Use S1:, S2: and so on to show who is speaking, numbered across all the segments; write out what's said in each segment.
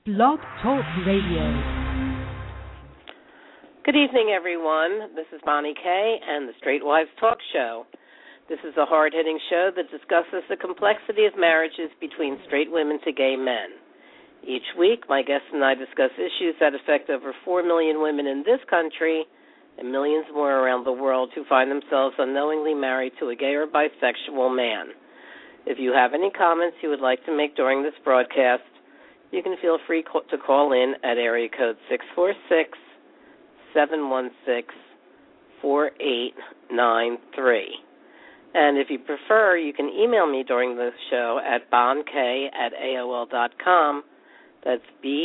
S1: Blog Talk Radio.
S2: Good evening, everyone. This is Bonnie Kay and the Straight Wives Talk Show. This is a hard-hitting show that discusses the complexity of marriages between straight women to gay men. Each week, my guests and I discuss issues that affect over 4 million women in this country and millions more around the world who find themselves unknowingly married to a gay or bisexual man. If you have any comments you would like to make during this broadcast, you can feel free to call in at area code 646-716-4893. And if you prefer, you can email me during the show at bonkay@aol.com. That's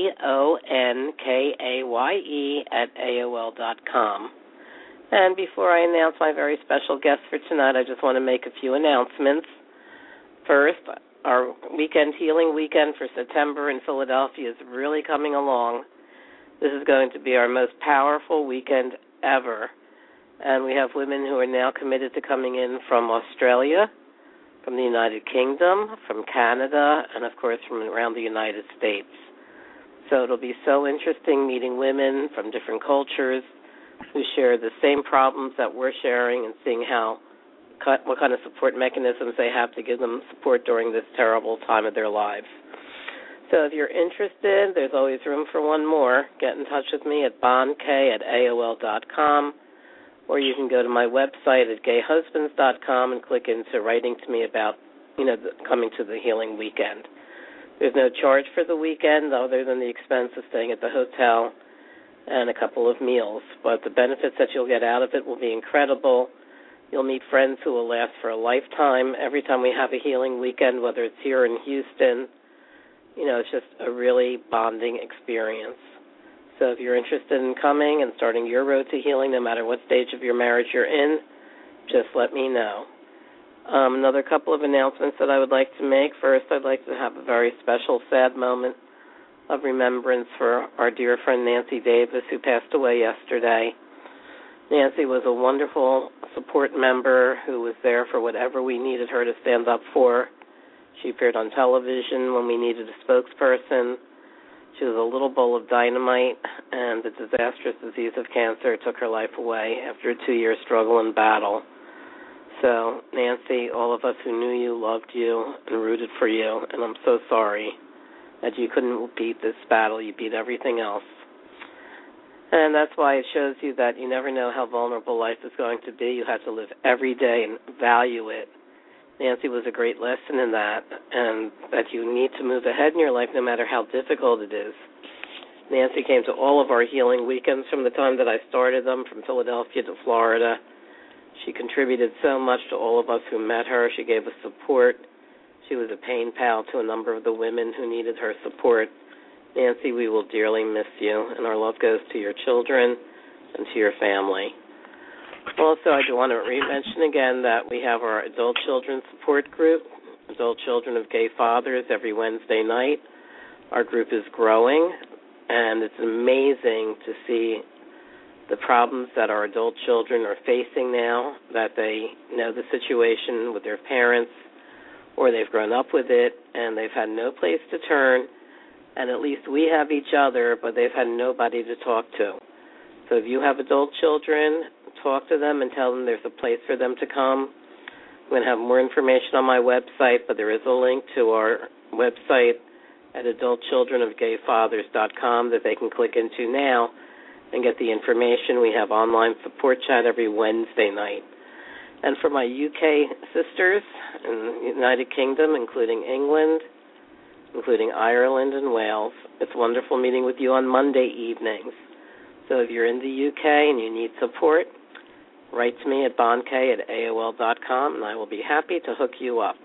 S2: BONKAYE@AOL.com. And before I announce my very special guest for tonight, I just want to make a few announcements. First, our weekend healing weekend for September in Philadelphia is really coming along. This is going to be our most powerful weekend ever. And we have women who are now committed to coming in from Australia, from the United Kingdom, from Canada, and, of course, from around the United States. So it'll be so interesting meeting women from different cultures who share the same problems that we're sharing and seeing what kind of support mechanisms they have to give them support during this terrible time of their lives. So if you're interested, there's always room for one more. Get in touch with me at bonkay@aol.com, or you can go to my website at gayhusbands.com and click into writing to me about, coming to the healing weekend. There's no charge for the weekend other than the expense of staying at the hotel and a couple of meals. But the benefits that you'll get out of it will be incredible. You'll meet friends who will last for a lifetime every time we have a healing weekend, whether it's here in Houston. It's just a really bonding experience. So if you're interested in coming and starting your road to healing, no matter what stage of your marriage you're in, just let me know. Another couple of announcements that I would like to make. First, I'd like to have a very special, sad moment of remembrance for our dear friend Nancy Davis, who passed away yesterday. Nancy was a wonderful support member who was there for whatever we needed her to stand up for. She appeared on television when we needed a spokesperson. She was a little bowl of dynamite, and the disastrous disease of cancer took her life away after a 2-year struggle and battle. So, Nancy, all of us who knew you loved you and rooted for you, and I'm so sorry that you couldn't beat this battle. You beat everything else. And that's why it shows you that you never know how vulnerable life is going to be. You have to live every day and value it. Nancy was a great lesson in that, and that you need to move ahead in your life no matter how difficult it is. Nancy came to all of our healing weekends from the time that I started them, from Philadelphia to Florida. She contributed so much to all of us who met her. She gave us support. She was a pain pal to a number of the women who needed her support. Nancy, we will dearly miss you, and our love goes to your children and to your family. Also, I do want to mention again that we have our Adult Children Support Group, Adult Children of Gay Fathers, every Wednesday night. Our group is growing, and it's amazing to see the problems that our adult children are facing now, that they know the situation with their parents, or they've grown up with it, and they've had no place to turn. And at least we have each other, but they've had nobody to talk to. So if you have adult children, talk to them and tell them there's a place for them to come. I'm going to have more information on my website, but there is a link to our website at adultchildrenofgayfathers.com that they can click into now and get the information. We have online support chat every Wednesday night. And for my UK sisters in the United Kingdom, including England, including Ireland and Wales, it's wonderful meeting with you on Monday evenings. So if you're in the UK and you need support, write to me at bonkay@aol.com, and I will be happy to hook you up.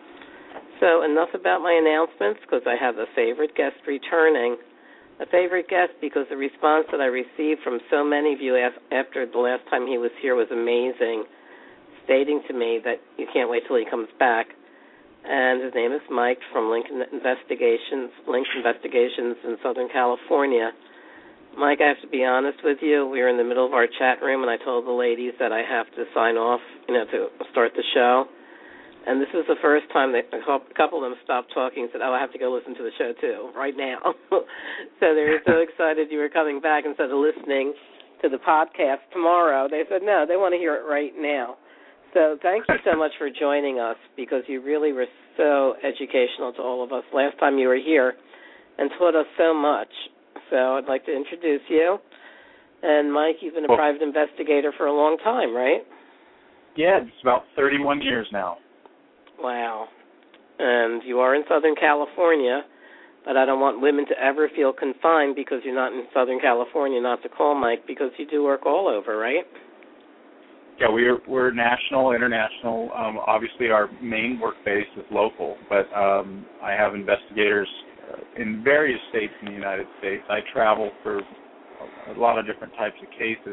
S2: So enough about my announcements, because I have a favorite guest returning. A favorite guest because the response that I received from so many of you after the last time he was here was amazing, stating to me that you can't wait till he comes back. And his name is Mike from Link Investigations in Southern California. Mike, I have to be honest with you. We were in the middle of our chat room, and I told the ladies that I have to sign off, to start the show. And this is the first time that a couple of them stopped talking and said, I have to go listen to the show, too, right now. So they were so excited you were coming back instead of listening to the podcast tomorrow. They said, no, they want to hear it right now. So thank you so much for joining us, because you really were so educational to all of us last time you were here and taught us so much. So I'd like to introduce you. And, Mike, you've been a private investigator for a long time, right?
S3: Yeah, it's about 31 years now.
S2: Wow. And you are in Southern California, but I don't want women to ever feel confined because you're not in Southern California not to call Mike, because you do work all over, right?
S3: Yeah, we're national, international. Obviously, our main work base is local, but I have investigators in various states in the United States. I travel for a lot of different types of cases.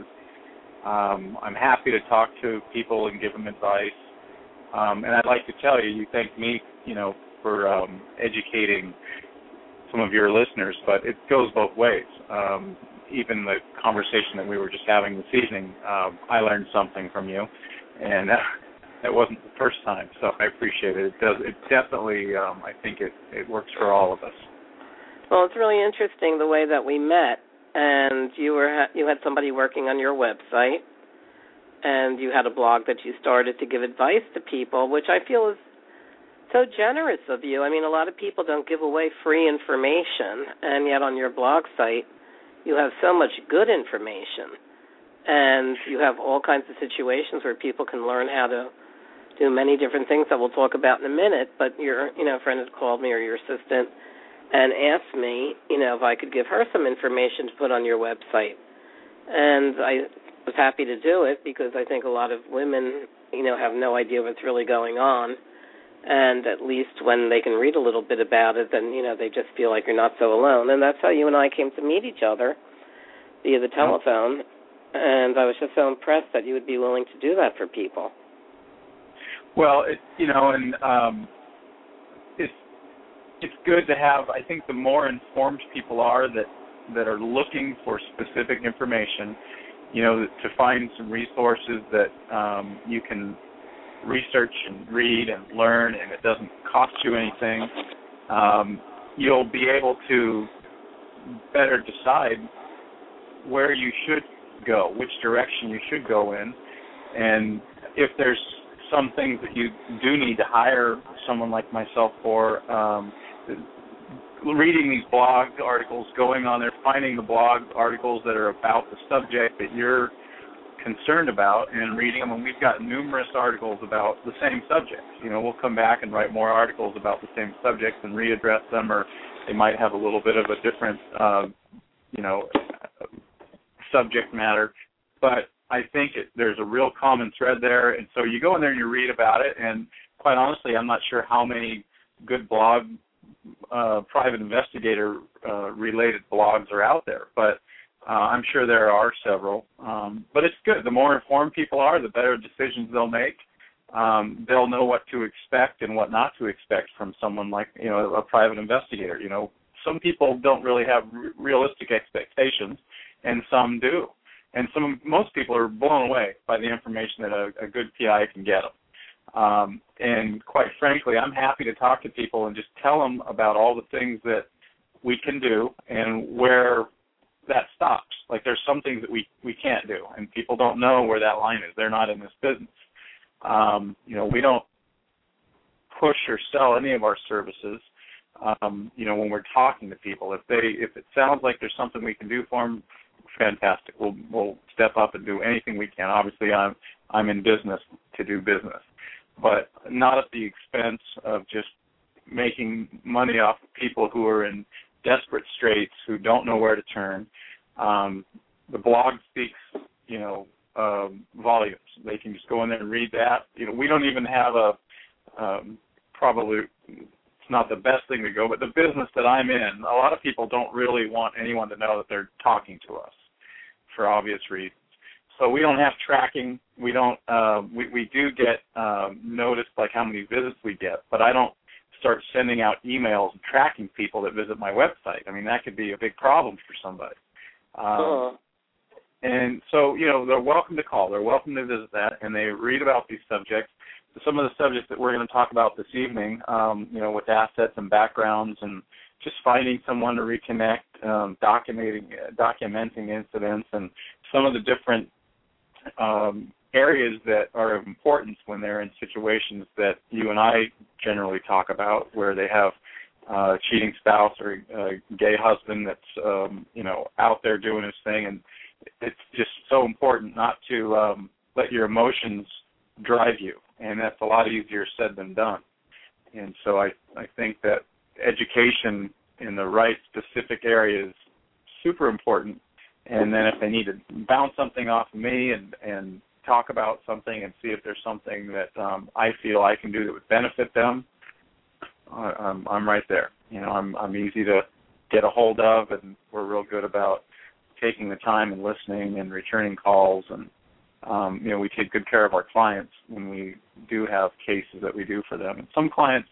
S3: I'm happy to talk to people and give them advice. And I'd like to tell you, you thank me, for educating some of your listeners, but it goes both ways. Even the conversation that we were just having this evening, I learned something from you, and that wasn't the first time, so I appreciate it. It definitely, I think it works for all of us.
S2: Well, it's really interesting the way that we met, and you had somebody working on your website, and you had a blog that you started to give advice to people, which I feel is so generous of you. I mean, a lot of people don't give away free information, and yet on your blog site you have so much good information, and you have all kinds of situations where people can learn how to do many different things that we'll talk about in a minute. But your friend had called me, or your assistant, and asked me, if I could give her some information to put on your website. And I was happy to do it, because I think a lot of women, have no idea what's really going on. And at least when they can read a little bit about it, then, they just feel like you're not so alone. And that's how you and I came to meet each other, via the telephone. And I was just so impressed that you would be willing to do that for people.
S3: Well, it's good to have, I think the more informed people are that are looking for specific information, to find some resources that you can research and read and learn, and it doesn't cost you anything, you'll be able to better decide where you should go, which direction you should go in, and if there's some things that you do need to hire someone like myself for, reading these blog articles, going on there, finding the blog articles that are about the subject that you're concerned about, and reading them. And we've got numerous articles about the same subject. We'll come back and write more articles about the same subjects and readdress them, or they might have a little bit of a different, subject matter. But I think there's a real common thread there, and so you go in there and you read about it, and quite honestly, I'm not sure how many good private investigator related blogs are out there, but I'm sure there are several. But it's good. The more informed people are, the better decisions they'll make. They'll know what to expect and what not to expect from someone like, a private investigator. Some people don't really have realistic expectations, and some do. And most people are blown away by the information that a good PI can get them. And quite frankly, I'm happy to talk to people and just tell them about all the things that we can do and where that stops. Like, there's some things that we can't do, and people don't know where that line is. They're not in this business. We don't push or sell any of our services, when we're talking to people. If it sounds like there's something we can do for them, fantastic. We'll step up and do anything we can. Obviously, I'm in business to do business, but not at the expense of just making money off of people who are in desperate straits, who don't know where to turn. The blog speaks, volumes. They can just go in there and read that. We don't even have probably it's not the best thing to go, but the business that I'm in, a lot of people don't really want anyone to know that they're talking to us for obvious reasons. So we don't have tracking. We don't. We do get noticed, like how many visits we get, but I don't start sending out emails and tracking people that visit my website. I mean, that could be a big problem for somebody. And so, they're welcome to call. They're welcome to visit that, and they read about these subjects. some of the subjects that we're going to talk about this evening, with assets and backgrounds and just finding someone to reconnect, documenting incidents, and some of the different areas that are of importance when they're in situations that you and I generally talk about, where they have a cheating spouse or a gay husband that's, out there doing his thing. And it's just so important not to let your emotions drive you. And that's a lot easier said than done. And so I think that education in the right specific area is super important. And then if they need to bounce something off of me and talk about something and see if there's something that I feel I can do that would benefit them, I'm right there. I'm easy to get a hold of, and we're real good about taking the time and listening and returning calls. And, we take good care of our clients when we do have cases that we do for them. And some clients,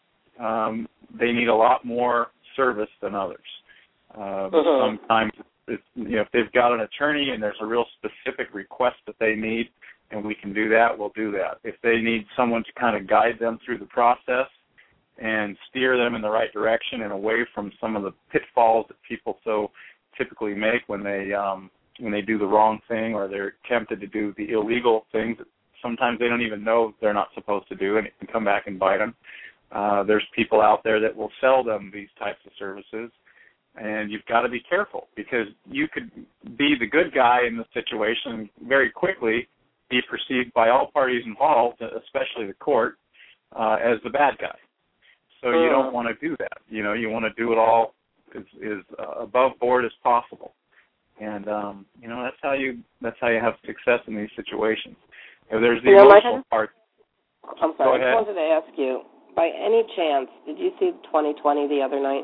S3: they need a lot more service than others. Sometimes, if they've got an attorney and there's a real specific request that they need, and we can do that, we'll do that. If they need someone to kind of guide them through the process and steer them in the right direction and away from some of the pitfalls that people so typically make when they do the wrong thing, or they're tempted to do the illegal things that sometimes they don't even know they're not supposed to do, and it can come back and bite them. There's people out there that will sell them these types of services, and you've got to be careful, because you could be the good guy in the situation and very quickly be perceived by all parties involved, especially the court, as the bad guy. So you don't want to do that. You want to do it all as above board as possible. And that's how you have success in these situations. There's the emotional part.
S2: I'm sorry. I wanted to ask you, by any chance, did you see 2020 the other night?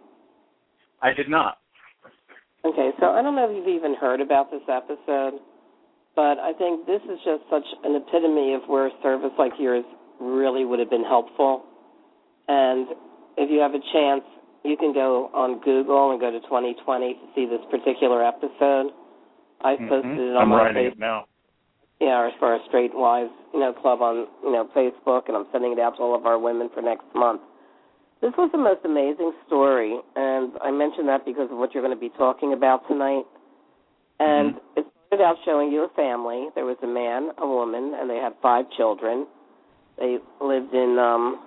S3: I did not.
S2: Okay, so I don't know if you've even heard about this episode, but I think this is just such an epitome of where a service like yours really would have been helpful. And if you have a chance, you can go on Google and go to 2020 to see this particular episode. I posted it on my
S3: Facebook. It now.
S2: Yeah, as far as Straight Wives, Club on, Facebook, and I'm sending it out to all of our women for next month. This was the most amazing story, and I mention that because of what you're going to be talking about tonight. And it started out showing you a family. There was a man, a woman, and they had 5 children. They lived in,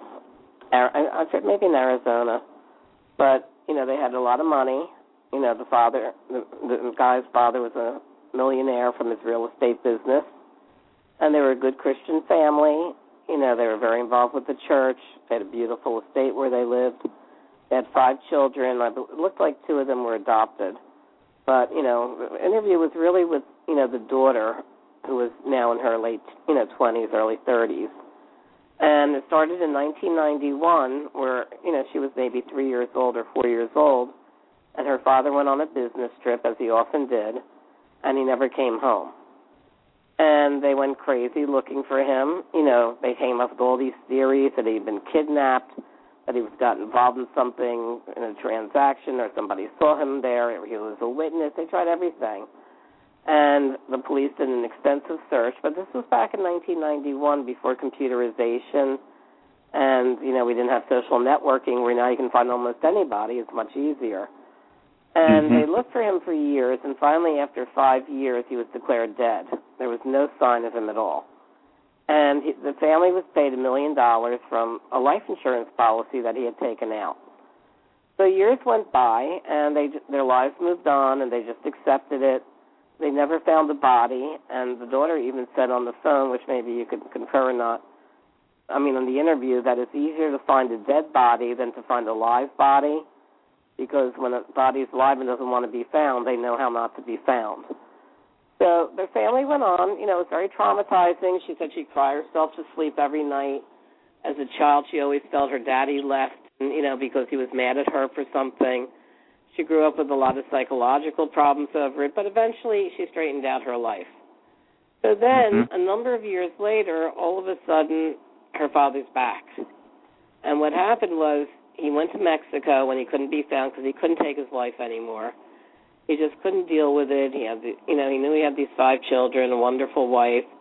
S2: maybe in Arizona. But, they had a lot of money. The father, the guy's father was a millionaire from his real estate business. And they were a good Christian family. They were very involved with the church. They had a beautiful estate where they lived. They had 5 children. It looked like 2 of them were adopted. But, the interview was really with, the daughter, who was now in her late, 20s, early 30s. And it started in 1991 where, she was maybe 3 years old or 4 years old, and her father went on a business trip, as he often did, and he never came home. And they went crazy looking for him. They came up with all these theories that he'd been kidnapped, that he got involved in something, in a transaction, or somebody saw him there, or he was a witness. They tried everything. And the police did an extensive search, but this was back in 1991 before computerization, and, we didn't have social networking where now you can find almost anybody. It's much easier. And they looked for him for years, and finally, after 5 years, he was declared dead. There was no sign of him at all. And the family was paid $1 million from a life insurance policy that he had taken out. So years went by, and their lives moved on, and they just accepted it. They never found the body, and the daughter even said on the phone, which maybe you could concur or not, on the interview, that it's easier to find a dead body than to find a live body, because when a body is alive and doesn't want to be found, they know how not to be found. So their family went on. It was very traumatizing. She said she'd cry herself to sleep every night. As a child, she always felt her daddy left, because he was mad at her for something. She grew up with a lot of psychological problems over it, but eventually she straightened out her life. So then, a number of years later, all of a sudden, her father's back. And what happened was he went to Mexico when he couldn't be found because he couldn't take his life anymore. He just couldn't deal with it. He had, he knew he had these 5 children, a wonderful wife,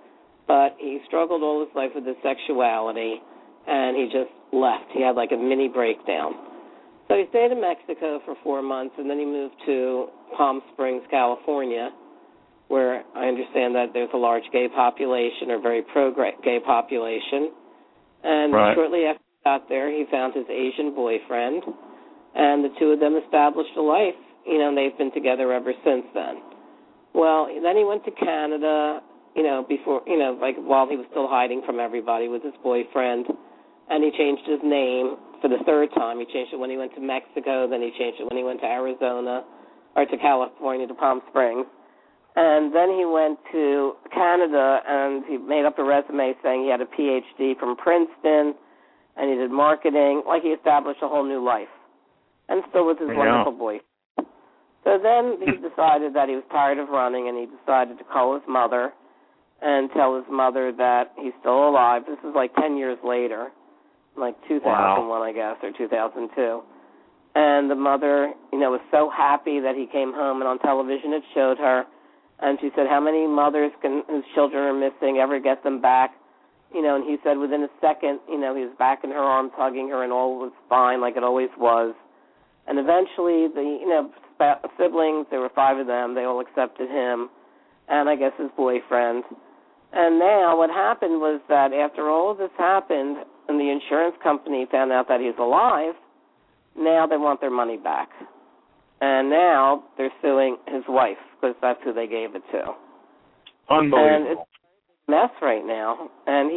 S2: but he struggled all his life with his sexuality, and he just left. He had like a mini breakdown. So he stayed in Mexico for 4 months, and then he moved to Palm Springs, California, where I understand that there's a large gay population, or very pro-gay population. And shortly after he got there, he found his Asian boyfriend, and the two of them established a life. You know, and they've been together ever since then. Well, then he went to Canada, before, like while he was still hiding from everybody with his boyfriend, and he changed his name for the third time. He changed it when he went to Mexico, then he changed it when he went to Arizona, or to California, to Palm Springs. And then he went to Canada, and he made up a resume saying he had a PhD from Princeton, and he did marketing. Like, he established a whole new life, and still with his wonderful boyfriend. So then he decided that he was tired of running, and he decided to call his mother and tell his mother that he's still alive. This is like 10 years later, like 2001, I guess, or 2002. And the mother, was so happy that he came home, and on television it showed her. And she said, how many mothers whose children are missing ever get them back? And he said within a second, he was back in her arms hugging her, and all was fine like it always was. And eventually the, siblings, there were 5 of them, they all accepted him, and I guess his boyfriend. And now what happened was that after all of this happened and the insurance company found out that he's alive, now they want their money back. And now they're suing his wife because that's who they gave it to.
S3: Unbelievable.
S2: And it's a mess right now. And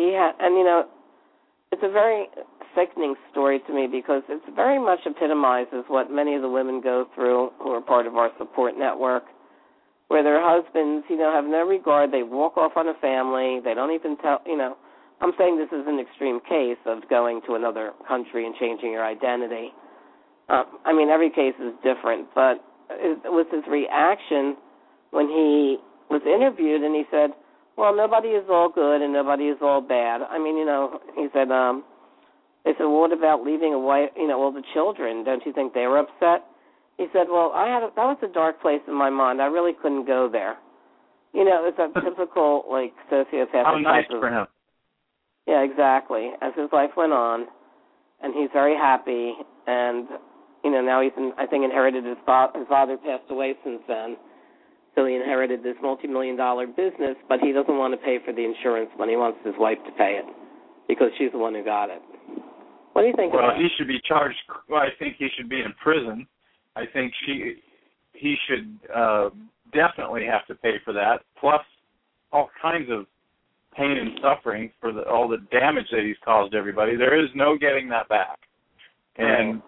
S2: it's a very sickening story to me because it very much epitomizes what many of the women go through who are part of our support network, where their husbands, have no regard. They walk off on a family. They don't even tell, I'm saying this is an extreme case of going to another country and changing your identity. Every case is different, but it was his reaction when he was interviewed and he said, well, nobody is all good and nobody is all bad. He said, they said, well, what about leaving a wife, all the children? Don't you think they were upset? He said, well, that was a dark place in my mind. I really couldn't go there. It's a typical, sociopathic
S3: How nice
S2: type of,
S3: for him.
S2: Yeah, exactly. As his life went on, and he's very happy, and, now he's, inherited his father passed away since then, so he inherited this multi-million-dollar business, but he doesn't want to pay for the insurance money. He wants his wife to pay it because she's the one who got it. What do you think about that?
S3: Well, he should be charged. Well, I think he should be in prison. I think he should definitely have to pay for that, plus all kinds of pain and suffering for all the damage that he's caused everybody. There is no getting that back. And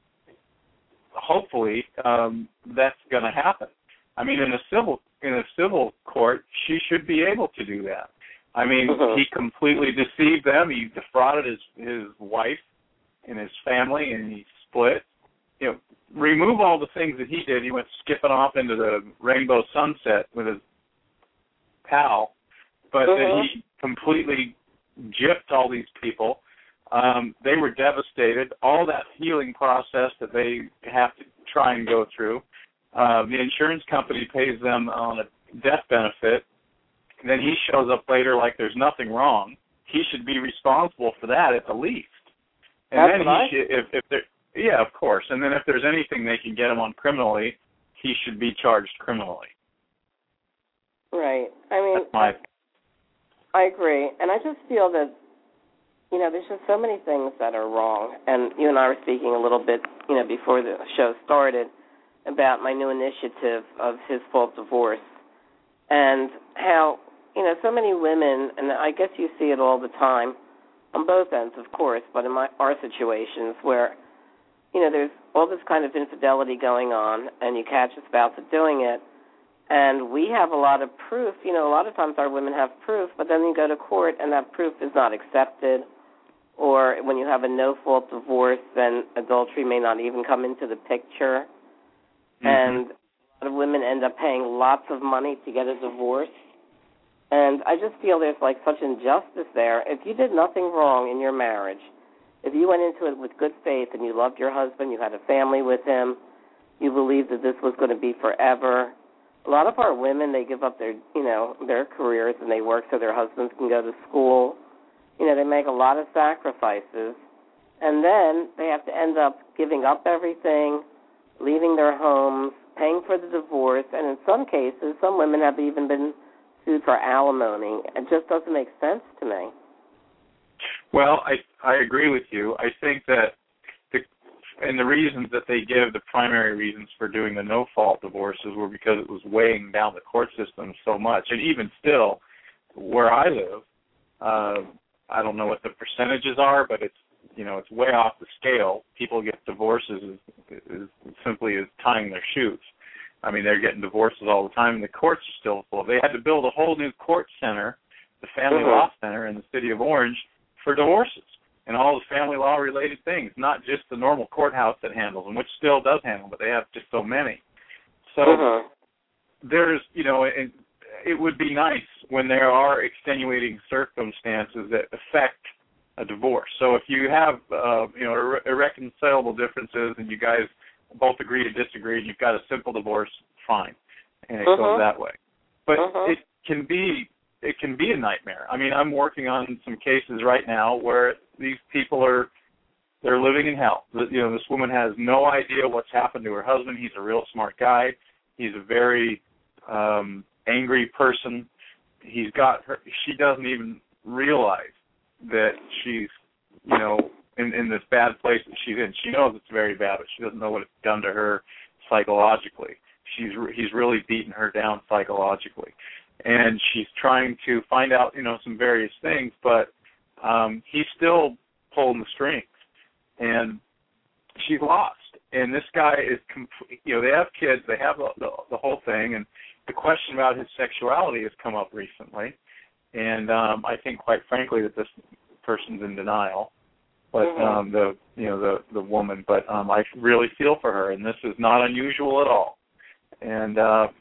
S3: hopefully that's going to happen. In a civil court, she should be able to do that. He completely deceived them. He defrauded his wife and his family, and he split. Remove all the things that he did. He went skipping off into the rainbow sunset with his pal, but that he completely gypped all these people. They were devastated. All that healing process that they have to try and go through. The insurance company pays them on a death benefit. Then he shows up later like there's nothing wrong. He should be responsible for that at the least. And
S2: that's
S3: then if there, yeah, of course. And then if there's anything they can get him on criminally, he should be charged criminally.
S2: Right.
S3: I
S2: agree. And I just feel that, there's just so many things that are wrong. And you and I were speaking a little bit, before the show started about my new initiative of His Fault Divorce and how, so many women, and I guess you see it all the time on both ends, of course, but in our situations where, there's all this kind of infidelity going on and you catch a spouse doing it, and we have a lot of proof. A lot of times our women have proof, but then you go to court and that proof is not accepted. Or when you have a no-fault divorce, then adultery may not even come into the picture. Mm-hmm. And a lot of women end up paying lots of money to get a divorce. And I just feel there's such injustice there. If you did nothing wrong in your marriage, if you went into it with good faith and you loved your husband, you had a family with him, you believed that this was going to be forever, a lot of our women, they give up their, their careers and they work so their husbands can go to school. They make a lot of sacrifices, and then they have to end up giving up everything, leaving their homes, paying for the divorce, and in some cases, some women have even been sued for alimony. It just doesn't make sense to me.
S3: Well, I agree with you. I think that the reasons that they give, the primary reasons for doing the no-fault divorces were because it was weighing down the court system so much. And even still, where I live, I don't know what the percentages are, but it's way off the scale. People get divorces as simply as tying their shoes. I mean, they're getting divorces all the time, and the courts are still full. They had to build a whole new court center, the Family Law Center in the city of Orange, for divorces and all the family law-related things, not just the normal courthouse that handles them, which still does handle, but they have just so many. So there's, it would be nice when there are extenuating circumstances that affect a divorce. So if you have, irreconcilable differences and you guys both agree to disagree and you've got a simple divorce, fine, and it goes that way. But it can be a nightmare. I mean, I'm working on some cases right now where these people they're living in hell. This woman has no idea what's happened to her husband. He's a real smart guy. He's a very angry person. He's got her. She doesn't even realize that she's, in this bad place that she's in. She knows it's very bad, but she doesn't know what it's done to her psychologically. He's really beaten her down psychologically. And she's trying to find out, some various things, but he's still pulling the strings. And she's lost. And this guy is, they have kids, they have the whole thing, and the question about his sexuality has come up recently. And I think, quite frankly, that this person's in denial. But the woman. But I really feel for her, and this is not unusual at all. And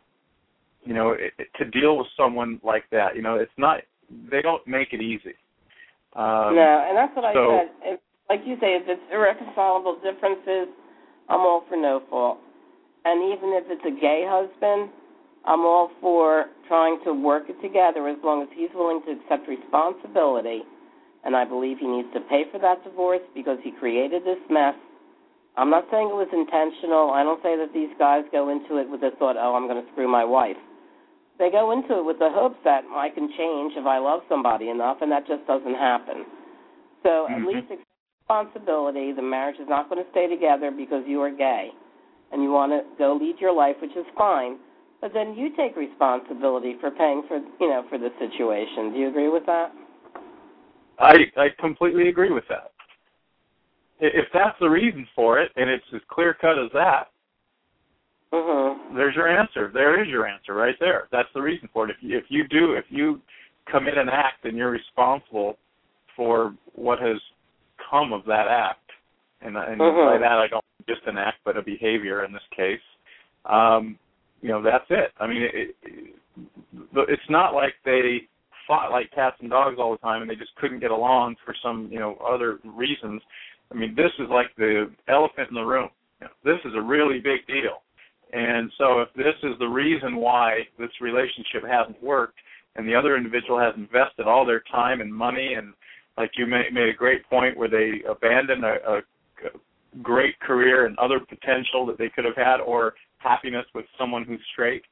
S3: to deal with someone like that, it's not. They don't make it easy.
S2: No, and that's what I said. Like you say, if it's irreconcilable differences, I'm all for no fault. And even if it's a gay husband, I'm all for trying to work it together as long as he's willing to accept responsibility. And I believe he needs to pay for that divorce because he created this mess. I'm not saying it was intentional. I don't say that these guys go into it with the thought, I'm going to screw my wife. They go into it with the hopes that I can change if I love somebody enough, and that just doesn't happen. So at least accept responsibility. The marriage is not going to stay together because you are gay, and you want to go lead your life, which is fine. But then you take responsibility for paying for the situation. Do you agree with that?
S3: I completely agree with that. If that's the reason for it, and it's as clear-cut as that, there's your answer. There is your answer right there. That's the reason for it. If you commit an act and you're responsible for what has come of that act, and by that I don't mean just an act, but a behavior in this case, that's it. I mean, it's not like they fought like cats and dogs all the time and they just couldn't get along for some, other reasons. I mean, this is like the elephant in the room. This is a really big deal. And so if this is the reason why this relationship hasn't worked and the other individual has invested all their time and money, and like you made a great point where they abandoned a great career and other potential that they could have had, or happiness with someone who's straight,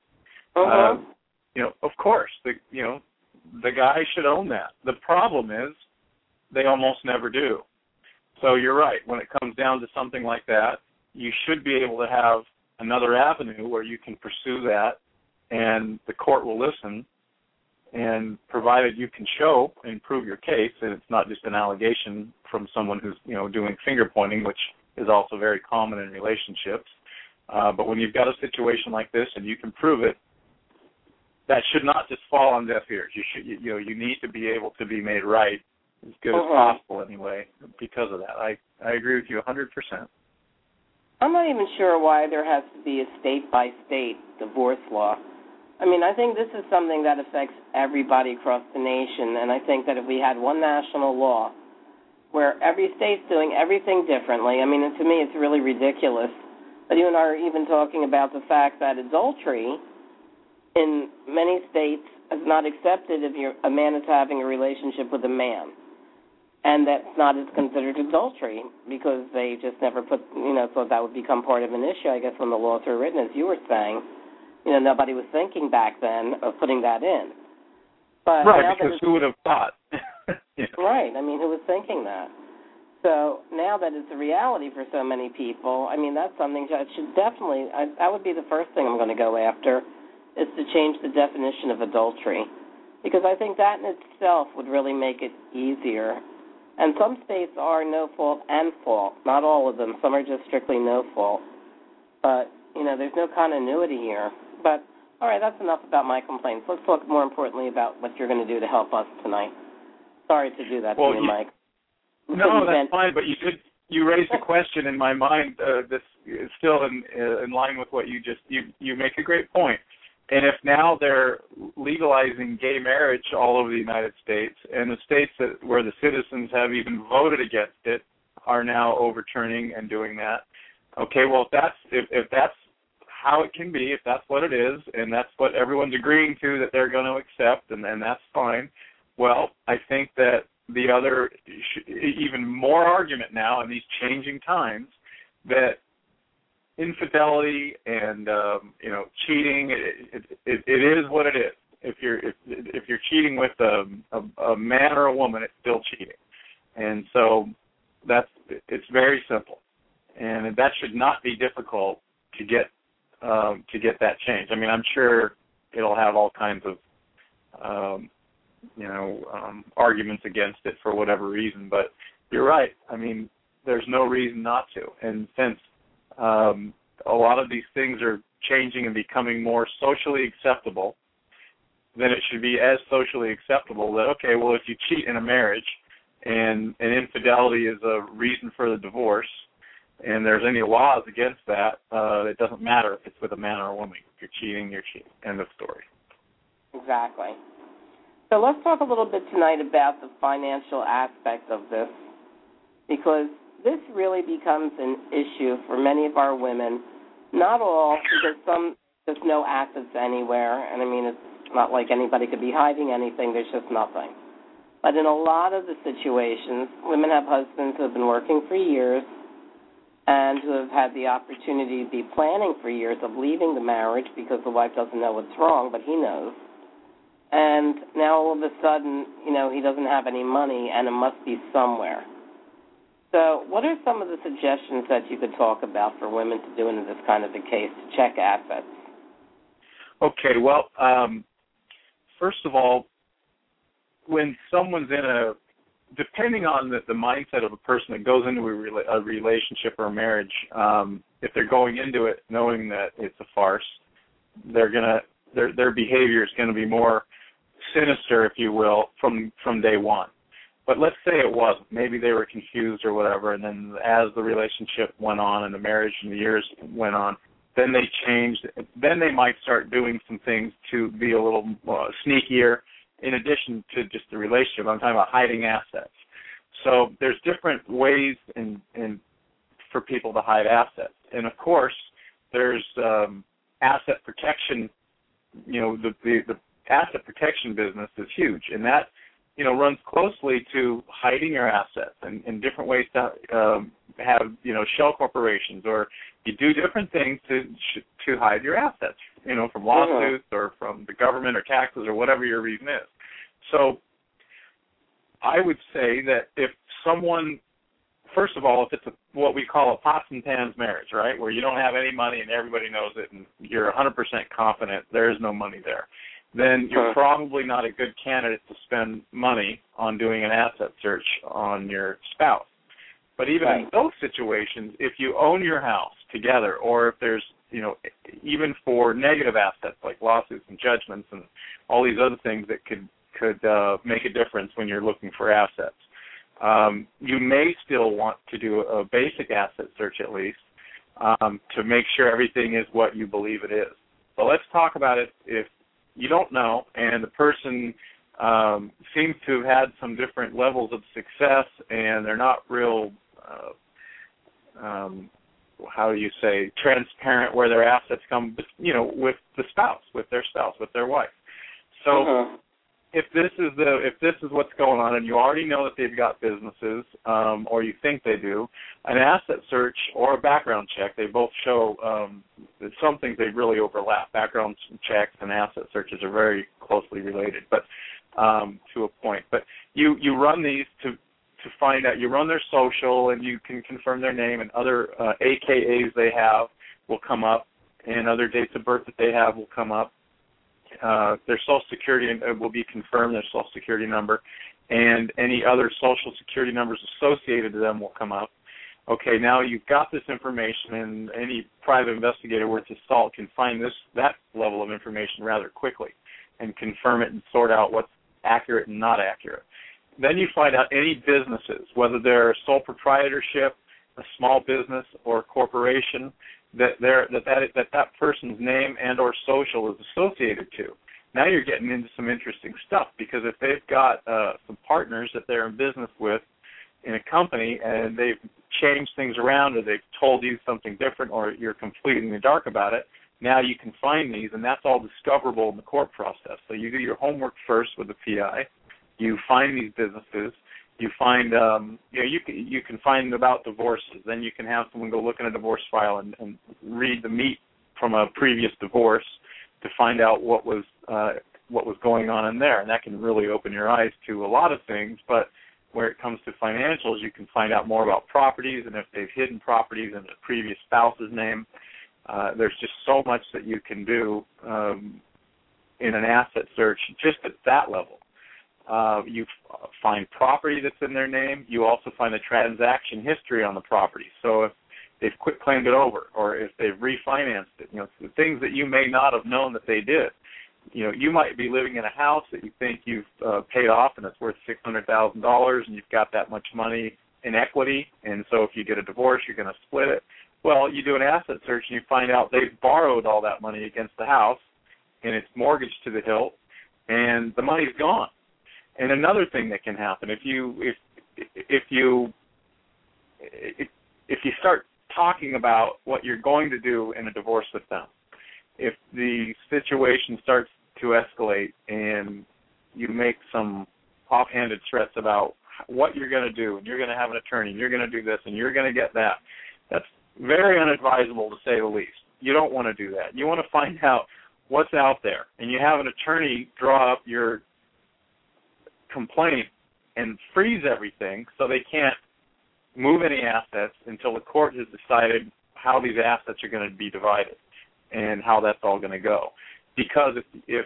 S3: of course, the guy should own that. The problem is they almost never do. So you're right. When it comes down to something like that, you should be able to have another avenue where you can pursue that, and the court will listen, and provided you can show and prove your case, and it's not just an allegation from someone who's, doing finger pointing, which is also very common in relationships. But when you've got a situation like this and you can prove it, that should not just fall on deaf ears. You need to be able to be made right as good as possible anyway because of that. I agree with you 100%.
S2: I'm not even sure why there has to be a state-by-state divorce law. I mean, I think this is something that affects everybody across the nation, and I think that if we had one national law where every state's doing everything differently, I mean, to me it's really ridiculous. But you and I are even talking about the fact that adultery in many states is not accepted if a man is having a relationship with a man. And that's not as considered adultery because they just never thought that would become part of an issue, I guess, when the laws were written, as you were saying. Nobody was thinking back then of putting that in. But
S3: right, because who would have thought?
S2: Right. I mean, who was thinking that? So now that it's a reality for so many people, I mean, that's something that should definitely, that would be the first thing I'm going to go after, is to change the definition of adultery. Because I think that in itself would really make it easier. And some states are no fault and fault. Not all of them. Some are just strictly no fault. But, there's no continuity here. But, all right, that's enough about my complaints. Let's talk more importantly about what you're going to do to help us tonight. Sorry to do that to you, Mike.
S3: No, that's fine, but you raised a question in my mind that's still in line with what you make a great point. And if now they're legalizing gay marriage all over the United States, and the states where the citizens have even voted against it are now overturning and doing that, okay, well, if that's how it can be, if that's what it is, and that's what everyone's agreeing to that they're going to accept, and that's fine, well, I think that the other, even more argument now in these changing times, that infidelity and cheating, it is what it is. If you're cheating with a man or a woman, it's still cheating, and so it's very simple, and that should not be difficult to get that change. I mean, I'm sure it'll have all kinds of arguments against it for whatever reason, but you're right. I mean, there's no reason not to, and since a lot of these things are changing and becoming more socially acceptable, then it should be as socially acceptable that, okay, well, if you cheat in a marriage and infidelity is a reason for the divorce and there's any laws against that, it doesn't matter if it's with a man or a woman. If you're cheating, you're cheating. End of story.
S2: Exactly. So let's talk a little bit tonight about the financial aspect of this, because this really becomes an issue for many of our women. Not all, because there's no assets anywhere, and I mean, it's not like anybody could be hiding anything. There's just nothing. But in a lot of the situations, women have husbands who have been working for years and who have had the opportunity to be planning for years of leaving the marriage because the wife doesn't know what's wrong, but he knows. And now all of a sudden, he doesn't have any money and it must be somewhere. So what are some of the suggestions that you could talk about for women to do in this kind of a case to check assets?
S3: Okay, well, first of all, when someone's depending on the mindset of a person that goes into a relationship or a marriage, if they're going into it knowing that it's a farce, their behavior is going to be more sinister, if you will, from day one. But let's say it wasn't. Maybe they were confused or whatever, and then as the relationship went on and the marriage and the years went on, then they changed. Then they might start doing some things to be a little sneakier in addition to just the relationship. I'm talking about hiding assets. So there's different ways for people to hide assets. And, of course, there's asset protection. The asset protection business is huge, and that runs closely to hiding your assets and different ways to have shell corporations, or you do different things to hide your assets, from lawsuits or from the government or taxes or whatever your reason is. So I would say that if someone, first of all, if it's what we call a pots and pans marriage, right, where you don't have any money and everybody knows it and you're 100% confident there is no money there, then you're probably not a good candidate to spend money on doing an asset search on your spouse. But even in those situations, if you own your house together, or if there's, even for negative assets like lawsuits and judgments and all these other things that could make a difference when you're looking for assets, you may still want to do a basic asset search at least to make sure everything is what you believe it is. So let's talk about it if you don't know, and the person seems to have had some different levels of success, and they're not real how do you say, transparent where their assets come, with the spouse, with their spouse, with their wife. So if this is what's going on, and you already know that they've got businesses, or you think they do, an asset search or a background check, they both show that some things they really overlap. Background checks and asset searches are very closely related, but to a point. But you run these to find out. You run their social, and you can confirm their name, and other AKAs they have will come up, and other dates of birth that they have will come up. Their Social Security will be confirmed, their Social Security number, and any other Social Security numbers associated to them will come up. Okay, now you've got this information, and any private investigator worth his salt can find that level of information rather quickly and confirm it and sort out what's accurate and not accurate. Then you find out any businesses, whether they're sole proprietorship, a small business, or a corporation, that person's name and or social is associated to. Now you're getting into some interesting stuff, because if they've got some partners that they're in business with in a company, and they've changed things around, or they've told you something different, or you're completely in the dark about it, now you can find these, and that's all discoverable in the court process. So you do your homework first with the PI. You find these businesses. You find, you can find about divorces. Then you can have someone go look in a divorce file and read the meat from a previous divorce to find out what was going on in there, and that can really open your eyes to a lot of things. But where it comes to financials, you can find out more about properties, and if they've hidden properties in the previous spouse's name. There's just so much that you can do in an asset search just at that level. You find property that's in their name. You also find the transaction history on the property. So if they've quit claimed it over, or if they've refinanced it, the things that you may not have known that they did. You might be living in a house that you think you've paid off, and it's worth $600,000, and you've got that much money in equity, and so if you get a divorce, you're going to split it. Well, you do an asset search, and you find out they've borrowed all that money against the house, and it's mortgaged to the hilt, and the money's gone. And another thing that can happen, if you start talking about what you're going to do in a divorce with them, if the situation starts to escalate and you make some offhanded threats about what you're going to do, and you're going to have an attorney, and you're going to do this, and you're going to get that, that's very unadvisable, to say the least. You don't want to do that. You want to find out what's out there, and you have an attorney draw up your complaint and freeze everything so they can't move any assets until the court has decided how these assets are going to be divided and how that's all going to go. Because if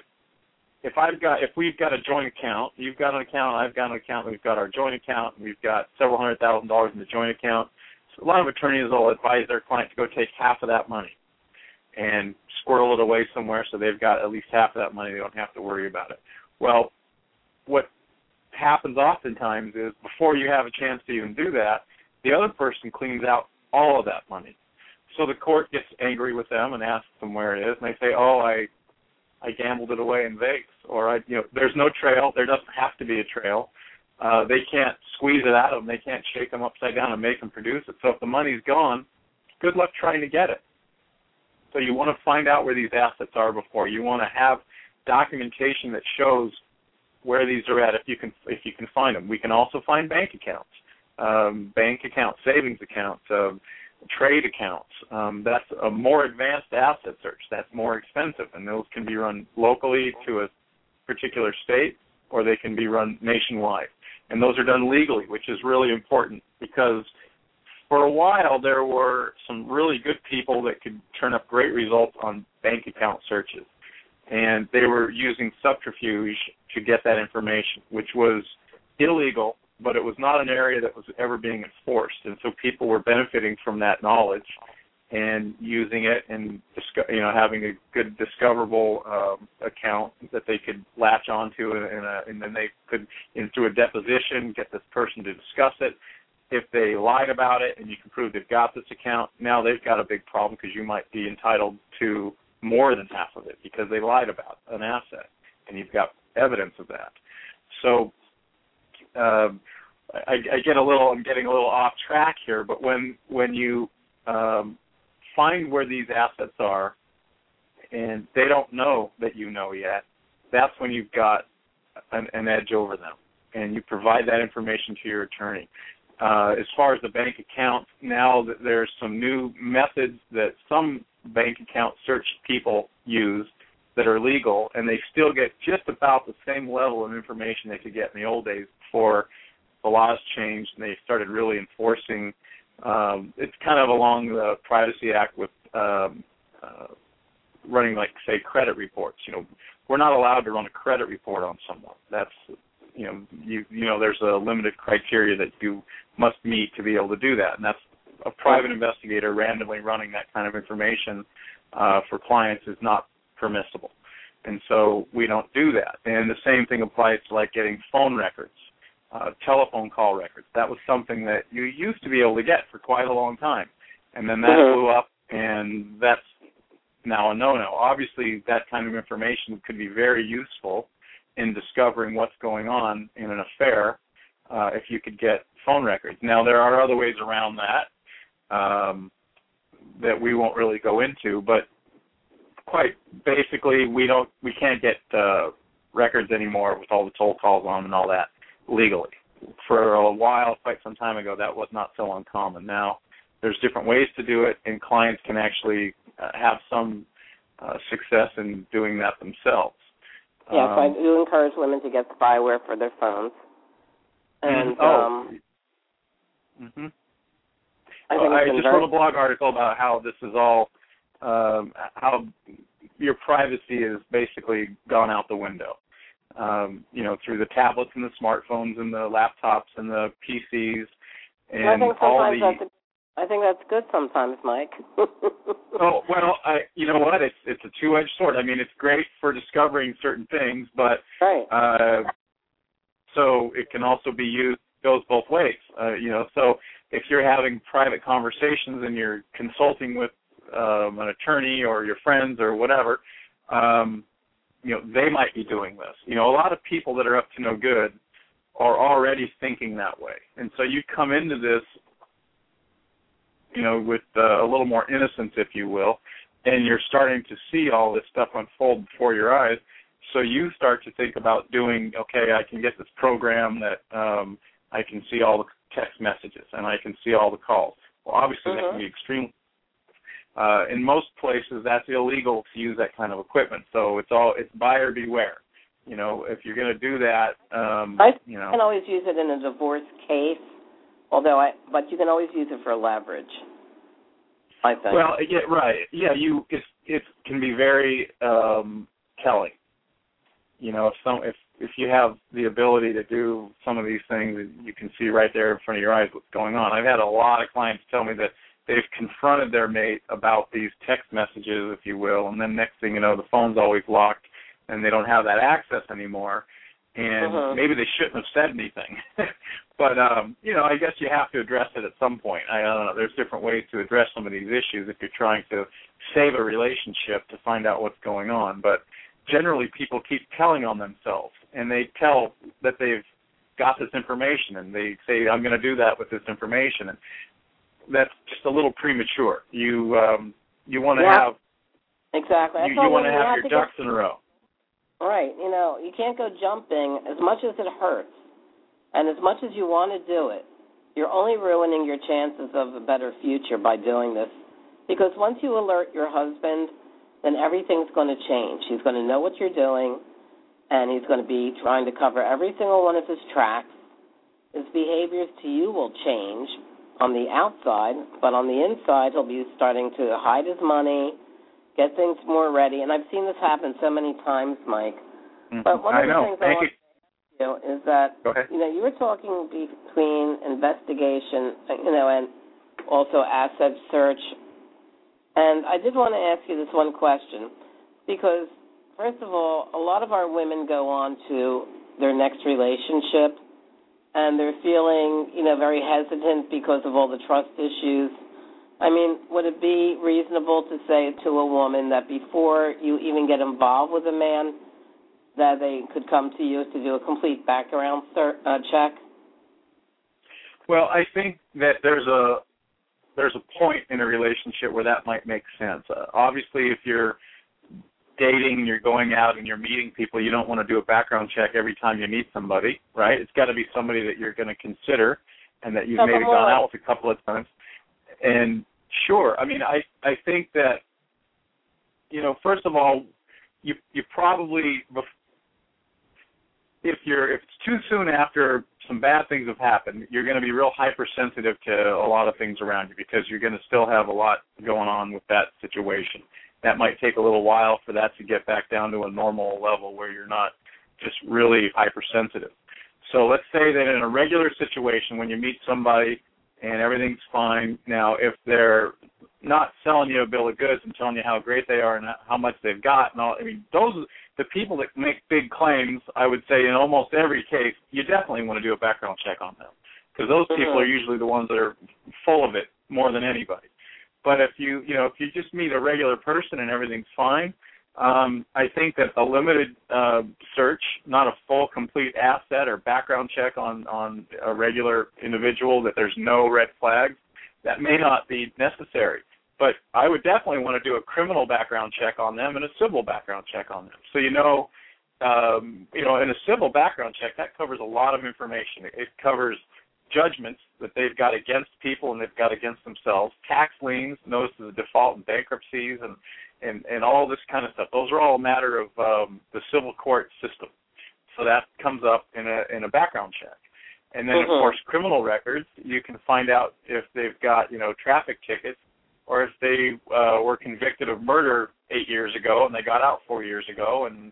S3: we've got a joint account, you've got an account, I've got an account, we've got our joint account, we've got several $100,000 in the joint account, so a lot of attorneys will advise their client to go take half of that money and squirrel it away somewhere so they've got at least half of that money. They don't have to worry about it. Well, what happens oftentimes is before you have a chance to even do that, the other person cleans out all of that money. So the court gets angry with them and asks them where it is, and they say, I gambled it away in Vegas, or there's no trail. There doesn't have to be a trail. They can't squeeze it out of them. They can't shake them upside down and make them produce it. So if the money's gone, good luck trying to get it. So you want to find out where these assets are before. You want to have documentation that shows where these are at if you can find them. We can also find bank accounts, savings accounts, trade accounts. That's a more advanced asset search. That's more expensive, and those can be run locally to a particular state, or they can be run nationwide. And those are done legally, which is really important, because for a while there were some really good people that could turn up great results on bank account searches. And they were using subterfuge to get that information, which was illegal, but it was not an area that was ever being enforced. And so people were benefiting from that knowledge and using it and having a good discoverable account that they could latch onto, and then they could, through a deposition, get this person to discuss it. If they lied about it and you can prove they've got this account, now they've got a big problem, because you might be entitled to more than half of it because they lied about an asset, and you've got evidence of that. So I'm getting a little off track here, but when you find where these assets are, and they don't know that you know yet, that's when you've got an edge over them, and you provide that information to your attorney. As far as the bank account, now that there's some new methods that some bank account search people use that are legal, and they still get just about the same level of information they could get in the old days before the laws changed and they started really enforcing. It's kind of along the Privacy Act with running, like, say, credit reports. We're not allowed to run a credit report on someone. That's, there's a limited criteria that you must meet to be able to do that, and that's a private investigator randomly running that kind of information for clients is not permissible. And so we don't do that. And the same thing applies to, like, getting phone records, telephone call records. That was something that you used to be able to get for quite a long time. And then that blew up, and that's now a no-no. Obviously, that kind of information could be very useful in discovering what's going on in an affair if you could get phone records. Now, there are other ways around that that we won't really go into, but quite basically, we can't get records anymore with all the toll calls on and all that legally. For a while, quite some time ago, that was not so uncommon. Now, there's different ways to do it, and clients can actually have some success in doing that themselves.
S2: Yes, I do encourage women to get spyware for their phones. And I just wrote a blog article about how this is all, how your privacy is basically gone out the window. Through the tablets and the smartphones and the laptops and the PCs and I think that's good sometimes, Mike.
S3: Oh, well, you know what? It's a two-edged sword. I mean, it's great for discovering certain things, but so it can also be used, goes both ways. So if you're having private conversations and you're consulting with an attorney or your friends or whatever, they might be doing this. A lot of people that are up to no good are already thinking that way. And so you come into this, with a little more innocence, if you will, and you're starting to see all this stuff unfold before your eyes. So you start to think about doing, okay, I can get this program that I can see all the text messages and I can see all the calls. Well, obviously that can be extremely. In most places, that's illegal to use that kind of equipment. So it's buyer beware. If you're going to do that,
S2: you can always use it in a divorce case. But you can always use it for leverage, I think.
S3: Well, yeah, right. Yeah, it can be very telling. If you have the ability to do some of these things, you can see right there in front of your eyes what's going on. I've had a lot of clients tell me that they've confronted their mate about these text messages, if you will, and then next thing you know, the phone's always locked and they don't have that access anymore. And maybe they shouldn't have said anything. But, I guess you have to address it at some point. I don't know. There's different ways to address some of these issues if you're trying to save a relationship to find out what's going on. But generally people keep telling on themselves, and they tell that they've got this information, and they say, I'm going to do that with this information. And that's just a little premature. You want to have
S2: exactly.
S3: You want to have your ducks in a row.
S2: Right. You can't go jumping as much as it hurts, and as much as you want to do it. You're only ruining your chances of a better future by doing this, because once you alert your husband, then everything's going to change. He's going to know what you're doing, and he's going to be trying to cover every single one of his tracks. His behaviors to you will change on the outside, but on the inside he'll be starting to hide his money, get things more ready. And I've seen this happen so many times, Mike. But one of the things I want to ask you is that, you were talking between investigation, and also asset search. And I did want to ask you this one question, because, first of all, a lot of our women go on to their next relationship, and they're feeling, very hesitant because of all the trust issues. I mean, would it be reasonable to say to a woman that before you even get involved with a man, that they could come to you to do a complete background check?
S3: Well, I think that there's there's a point in a relationship where that might make sense. Obviously, if you're dating and you're going out and you're meeting people, you don't want to do a background check every time you meet somebody, right? It's got to be somebody that you're going to consider and that you've maybe gone out with a couple of times. And sure, I mean, I think that, first of all, you probably, if it's too soon after some bad things have happened, you're going to be real hypersensitive to a lot of things around you because you're going to still have a lot going on with that situation. That might take a little while for that to get back down to a normal level where you're not just really hypersensitive. So let's say that in a regular situation when you meet somebody and everything's fine, now if they're not selling you a bill of goods and telling you how great they are and how much they've got and all, I mean, those the people that make big claims, I would say in almost every case, you definitely want to do a background check on them because those people are usually the ones that are full of it more than anybody. But if you just meet a regular person and everything's fine, I think that a limited search, not a full, complete asset or background check on a regular individual, that there's no red flags, that may not be necessary. But I would definitely want to do a criminal background check on them and a civil background check on them. So in a civil background check, that covers a lot of information. It covers judgments that they've got against people and they've got against themselves, tax liens, notices of default and bankruptcies, and all this kind of stuff. Those are all a matter of the civil court system. So that comes up in a background check. And then, of course, criminal records, you can find out if they've got, traffic tickets or if they were convicted of murder 8 years ago and they got out 4 years ago. And,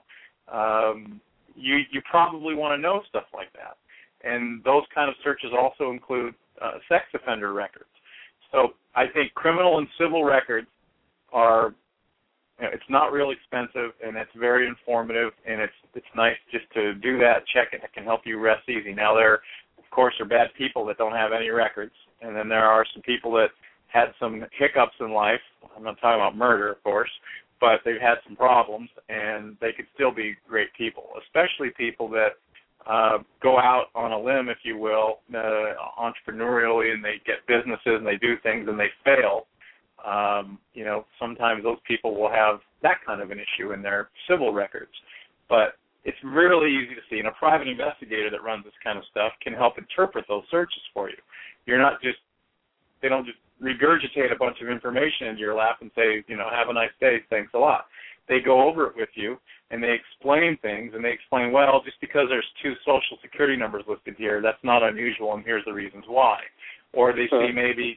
S3: you probably want to know stuff like that. And those kind of searches also include sex offender records. So I think criminal and civil records are, it's not real expensive and it's very informative, and it's nice just to do that, check it. It can help you rest easy. Now there, of course, are bad people that don't have any records, and then there are some people that had some hiccups in life. I'm not talking about murder, of course, but they've had some problems, and they could still be great people, especially people that go out on a limb, if you will, entrepreneurially, and they get businesses and they do things and they fail. Sometimes those people will have that kind of an issue in their civil records. But it's really easy to see, and a private investigator that runs this kind of stuff can help interpret those searches for you. They don't just regurgitate a bunch of information into your lap and say, have a nice day, thanks a lot. They go over it with you, and they explain things, and they explain, well, just because there's 2 Social Security numbers listed here, that's not unusual, and here's the reasons why. Or they see maybe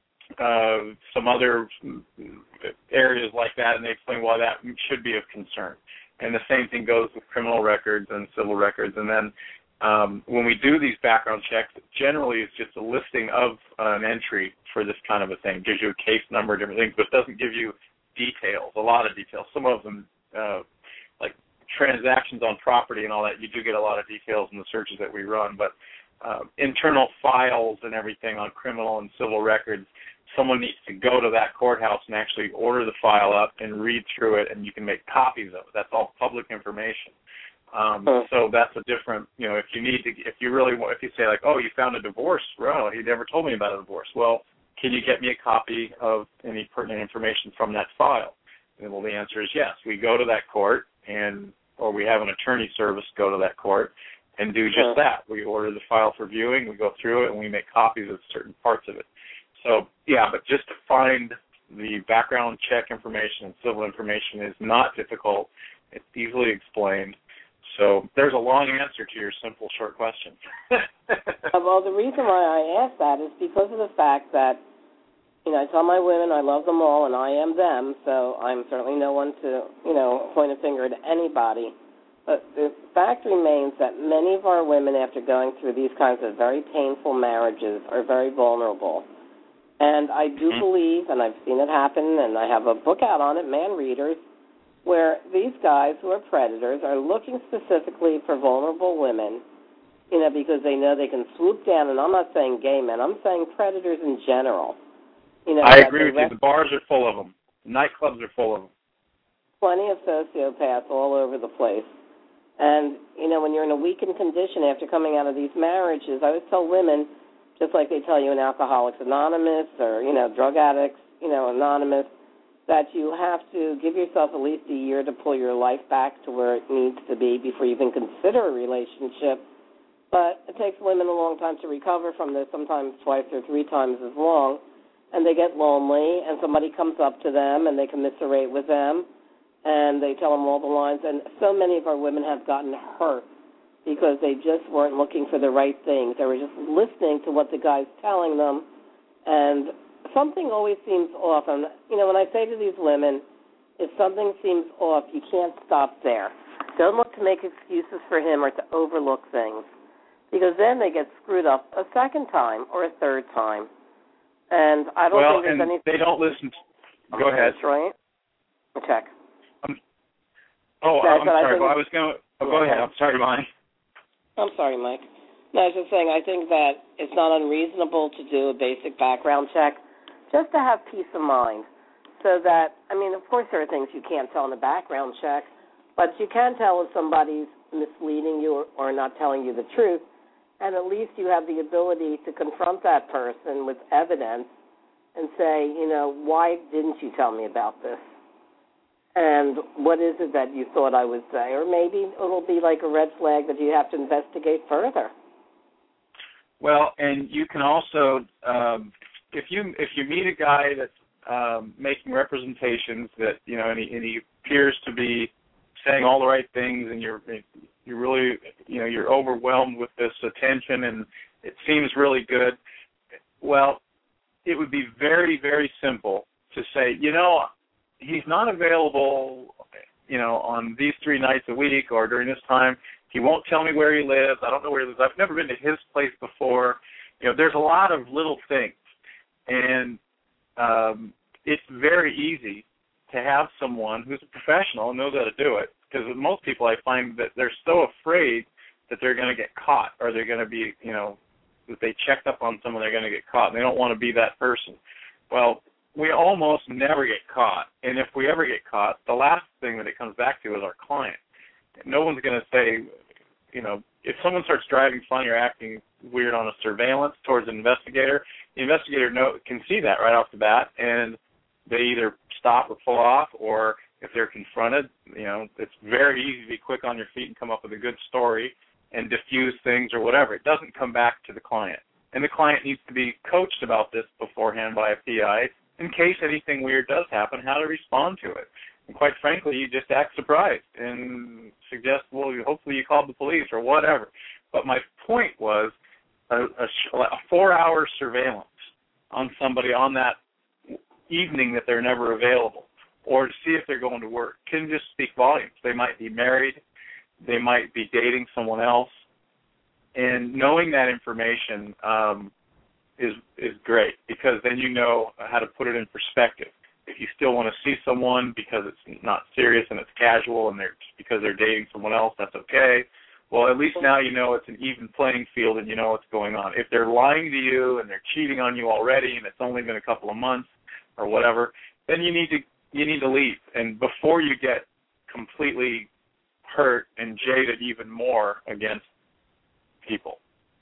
S3: some other areas like that, and they explain why that should be of concern. And the same thing goes with criminal records and civil records. And then when we do these background checks, generally it's just a listing of an entry for this kind of a thing. It gives you a case number, different things, but it doesn't give you details, a lot of details. Some of them, like transactions on property and all that, you do get a lot of details in the searches that we run. But internal files and everything on criminal and civil records, someone needs to go to that courthouse and actually order the file up and read through it, and you can make copies of it. That's all public information. So that's a different, if you say like, oh, you found a divorce, well, he never told me about a divorce. Well, can you get me a copy of any pertinent information from that file? And well, the answer is yes. We go to that court, or we have an attorney service go to that court and do just that. We order the file for viewing, we go through it, and we make copies of certain parts of it. So, but just to find the background check information and civil information is not difficult. It's easily explained. So there's a long answer to your simple, short question.
S2: Well, the reason why I ask that is because of the fact that, I tell my women I love them all and I am them, so I'm certainly no one to, point a finger at anybody. But the fact remains that many of our women, after going through these kinds of very painful marriages, are very vulnerable. And I do believe, and I've seen it happen, and I have a book out on it, Man Readers, where these guys who are predators are looking specifically for vulnerable women, because they know they can swoop down, and I'm not saying gay men, I'm saying predators in general.
S3: I agree with you. The bars are full of them. The nightclubs are full of them.
S2: Plenty of sociopaths all over the place. And, when you're in a weakened condition after coming out of these marriages, I always tell women, just like they tell you in Alcoholics Anonymous or, Drug Addicts, Anonymous, that you have to give yourself at least a year to pull your life back to where it needs to be before you even consider a relationship. But it takes women a long time to recover from this, sometimes twice or three times as long, and they get lonely, and somebody comes up to them, and they commiserate with them, and they tell them all the lines. And so many of our women have gotten hurt because they just weren't looking for the right things. They were just listening to what the guy's telling them, and something always seems off. And, when I say to these women, if something seems off, you can't stop there. Don't look to make excuses for him or to overlook things, because then they get screwed up a second time or a third time. And I don't think there's anything.
S3: They don't listen. Go ahead.
S2: That's right. Check.
S3: I'm sorry. Go ahead. I'm sorry, Mike.
S2: I'm sorry, Mike. No, I was just saying, I think that it's not unreasonable to do a basic background check just to have peace of mind. So that, of course there are things you can't tell in a background check, but you can tell if somebody's misleading you or not telling you the truth, and at least you have the ability to confront that person with evidence and say, why didn't you tell me about this? And what is it that you thought I would say? Or maybe it'll be like a red flag that you have to investigate further.
S3: Well, and you can also, if you meet a guy that's making representations that, and he appears to be saying all the right things, and you're really, you're overwhelmed with this attention, and it seems really good. Well, it would be very, very simple to say, he's not available, on these 3 nights a week or during this time. He won't tell me where he lives. I don't know where he lives. I've never been to his place before. There's a lot of little things. And it's very easy to have someone who's a professional and knows how to do it. Because with most people, I find that they're so afraid that they're going to get caught, or they're going to be, if they checked up on someone, they're going to get caught. And they don't want to be that person. Well, we almost never get caught. And if we ever get caught, the last thing that it comes back to is our client. No one's going to say, if someone starts driving funny or acting weird on a surveillance towards an investigator, the investigator can see that right off the bat, and they either stop or pull off, or if they're confronted, it's very easy to be quick on your feet and come up with a good story and diffuse things or whatever. It doesn't come back to the client. And the client needs to be coached about this beforehand by a PI in case anything weird does happen, how to respond to it. And quite frankly, you just act surprised and suggest, well, hopefully you called the police or whatever. But my point was a 4-hour surveillance on somebody on that evening that they're never available, or to see if they're going to work, can just speak volumes. They might be married. They might be dating someone else. And knowing that information is great, because then you know how to put it in perspective. If you still want to see someone because it's not serious and it's casual and because they're dating someone else, that's okay. Well, at least now you know it's an even playing field and you know what's going on. If they're lying to you and they're cheating on you already and it's only been a couple of months or whatever, then you need to leave. And before you get completely hurt and jaded even more against people.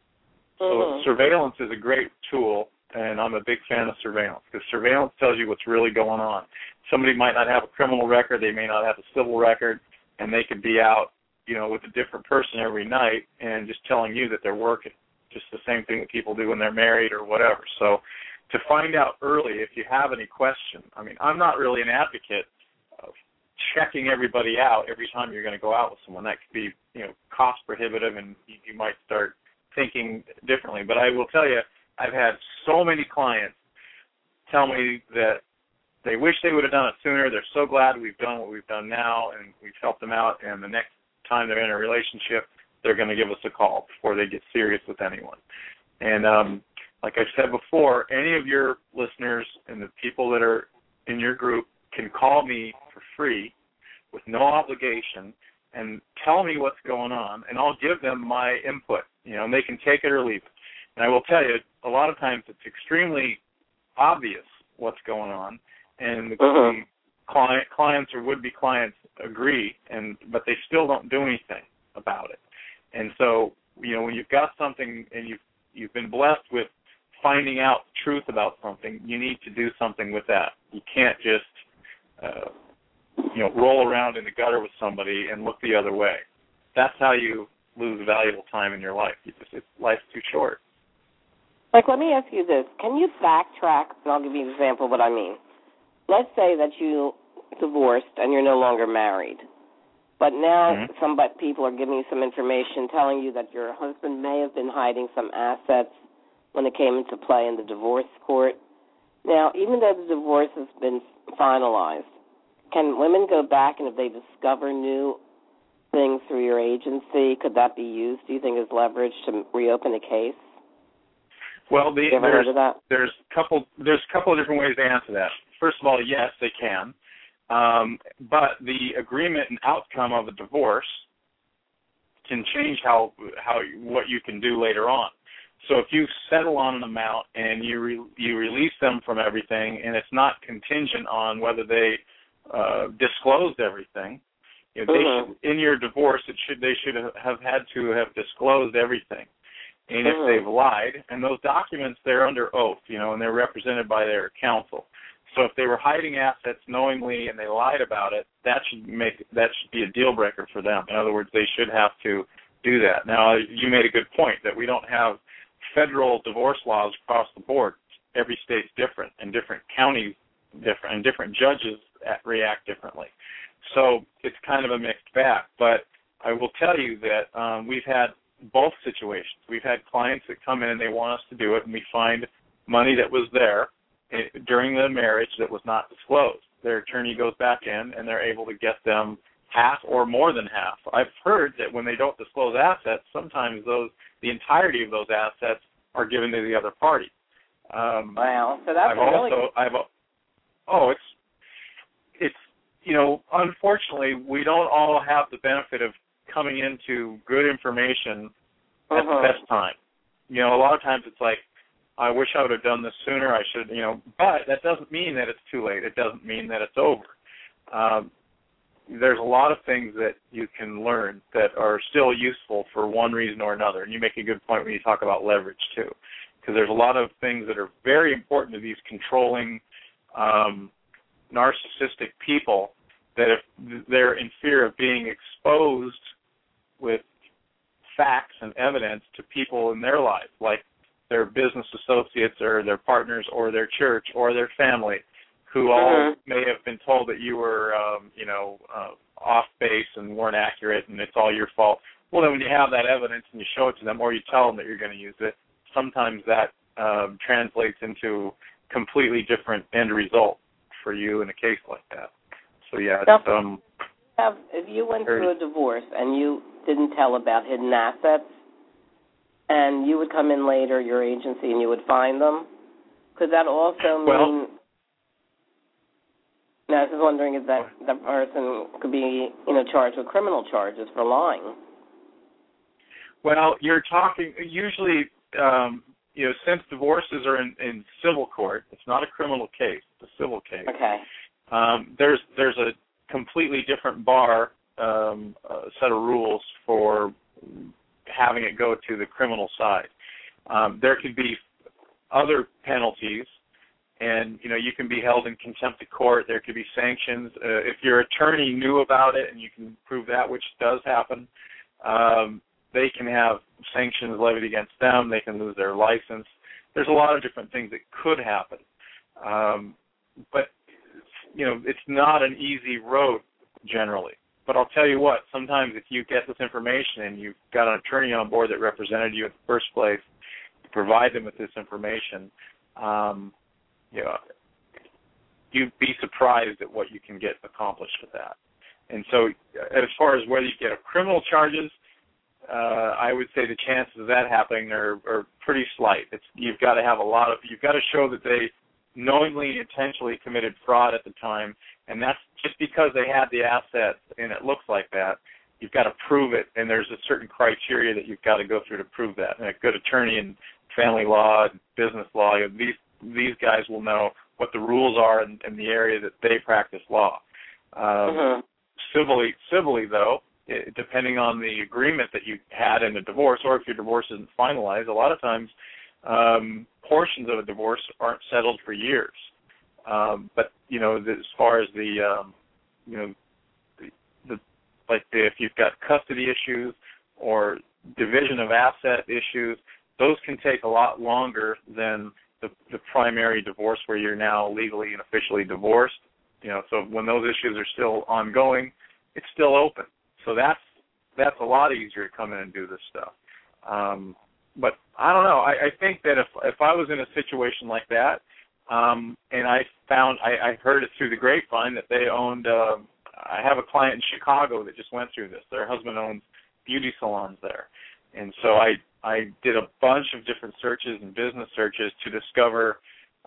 S3: So surveillance is a great tool, and I'm a big fan of surveillance, because surveillance tells you what's really going on. Somebody might not have a criminal record, they may not have a civil record, and they could be out, with a different person every night and just telling you that they're working. Just the same thing that people do when they're married or whatever. So to find out early if you have any question, I'm not really an advocate of checking everybody out every time you're going to go out with someone. That could be, cost prohibitive, and you might start thinking differently. But I will tell you, I've had so many clients tell me that they wish they would have done it sooner. They're so glad we've done what we've done now, and we've helped them out, and the next time they're in a relationship, they're going to give us a call before they get serious with anyone. And like I said before, any of your listeners and the people that are in your group can call me for free with no obligation and tell me what's going on, and I'll give them my input. And they can take it or leave it. And I will tell you, a lot of times it's extremely obvious what's going on, and the clients or would-be clients agree, but they still don't do anything about it. And so, when you've got something and you've been blessed with finding out the truth about something, you need to do something with that. You can't just, roll around in the gutter with somebody and look the other way. That's how you lose valuable time in your life. Life's too short.
S2: Like, let me ask you this. Can you backtrack, and I'll give you an example of what I mean. Let's say that you divorced and you're no longer married, but now people are giving you some information telling you that your husband may have been hiding some assets when it came into play in the divorce court. Now, even though the divorce has been finalized, can women go back and if they discover new things through your agency, could that be used, do you think, as leverage to reopen a case?
S3: Well,
S2: you ever heard of that?
S3: There's a couple of different ways to answer that. First of all, yes, they can. But the agreement and outcome of a divorce can change what you can do later on. So if you settle on an amount and you release them from everything, and it's not contingent on whether they disclosed everything, they should, in your divorce, they should have had to have disclosed everything. And if they've lied, and those documents, they're under oath, and they're represented by their counsel. So if they were hiding assets knowingly and they lied about it, that should be a deal breaker for them. In other words, they should have to do that. Now, you made a good point that we don't have federal divorce laws across the board. Every state's different, and different counties different, and different judges react differently. So it's kind of a mixed bag. But I will tell you that we've had both situations. We've had clients that come in and they want us to do it, and we find money that was there during the marriage that was not disclosed. Their attorney goes back in, and they're able to get them half or more than half. I've heard that when they don't disclose assets, sometimes the entirety of those assets are given to the other party.
S2: Wow, so that's
S3: unfortunately, we don't all have the benefit of coming into good information at the best time. A lot of times it's like, I wish I would have done this sooner. I should, but that doesn't mean that it's too late. It doesn't mean that it's over. There's a lot of things that you can learn that are still useful for one reason or another. And you make a good point when you talk about leverage, too, because there's a lot of things that are very important to these controlling, narcissistic people that if they're in fear of being exposed with facts and evidence to people in their lives, like their business associates or their partners or their church or their family, who all may have been told that you were, off base and weren't accurate and it's all your fault. Well, then when you have that evidence and you show it to them or you tell them that you're going to use it, sometimes that translates into completely different end result for you in a case like that. So, yeah, it's,
S2: if you went through a divorce and you didn't tell about hidden assets, and you would come in later, your agency, and you would find them, could that also mean... Now, I was just wondering if that person could be, charged with criminal charges for lying.
S3: Well, you're talking, usually, since divorces are in civil court, it's not a criminal case, it's a civil case.
S2: Okay.
S3: There's a completely different bar, set of rules for having it go to the criminal side. There could be other penalties, and you can be held in contempt of court. There could be sanctions. If your attorney knew about it and you can prove that, which does happen, they can have sanctions levied against them. They can lose their license. There's a lot of different things that could happen. But it's not an easy road generally. But I'll tell you what, sometimes if you get this information and you've got an attorney on board that represented you in the first place, you provide them with this information, you'd be surprised at what you can get accomplished with that. And so as far as whether you get criminal charges, I would say the chances of that happening are pretty slight. You've got to show that they knowingly, intentionally committed fraud at the time, and that's just because they had the assets and it looks like that. You've got to prove it, and there's a certain criteria that you've got to go through to prove that. And a good attorney in family law, business law, these guys will know what the rules are in the area that they practice law. Civilly, though, depending on the agreement that you had in the divorce, or if your divorce isn't finalized, a lot of times portions of a divorce aren't settled for years. But as far as if you've got custody issues or division of asset issues, those can take a lot longer than the primary divorce where you're now legally and officially divorced. So when those issues are still ongoing, it's still open. So that's a lot easier to come in and do this stuff. But I don't know. I think that if I was in a situation like that, and I heard it through the grapevine that they owned. I have a client in Chicago that just went through this. Their husband owns beauty salons there, and so I did a bunch of different searches and business searches to discover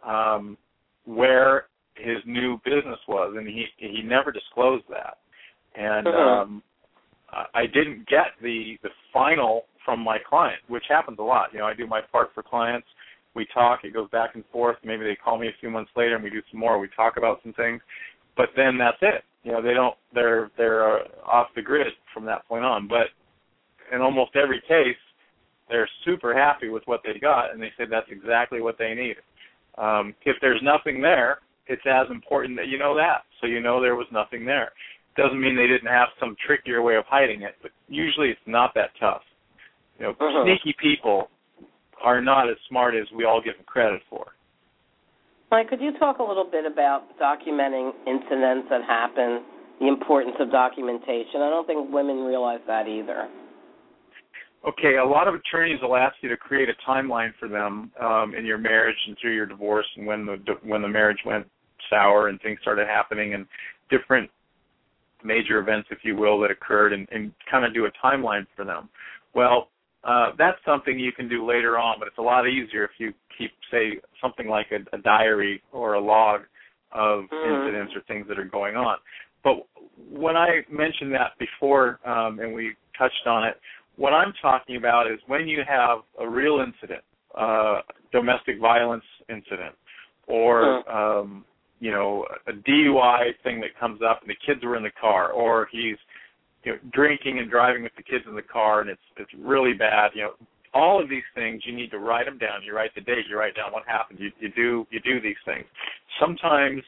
S3: where his new business was, and he never disclosed that. And I didn't get the final from my client, which happens a lot. I do my part for clients. We talk. It goes back and forth. Maybe they call me a few months later and we do some more. We talk about some things, but then that's it. They're off the grid from that point on. But in almost every case, they're super happy with what they got, and they say that's exactly what they needed. If there's nothing there, it's as important that you know that, so there was nothing there. Doesn't mean they didn't have some trickier way of hiding it, but usually it's not that tough. Sneaky people are not as smart as we all give them credit for.
S2: Mike, could you talk a little bit about documenting incidents that happen, the importance of documentation? I don't think women realize that either.
S3: Okay, a lot of attorneys will ask you to create a timeline for them in your marriage and through your divorce, and when the marriage went sour and things started happening and different major events, if you will, that occurred, and kind of do a timeline for them. Well, that's something you can do later on, but it's a lot easier if you keep, say, something like a diary or a log of incidents or things that are going on. But when I mentioned that before, and we touched on it, what I'm talking about is when you have a real incident, domestic violence incident, or a DUI thing that comes up and the kids were in the car, or he's drinking and driving with the kids in the car and it's really bad. All of these things, you need to write them down. You write the date, you write down what happened. You do these things. Sometimes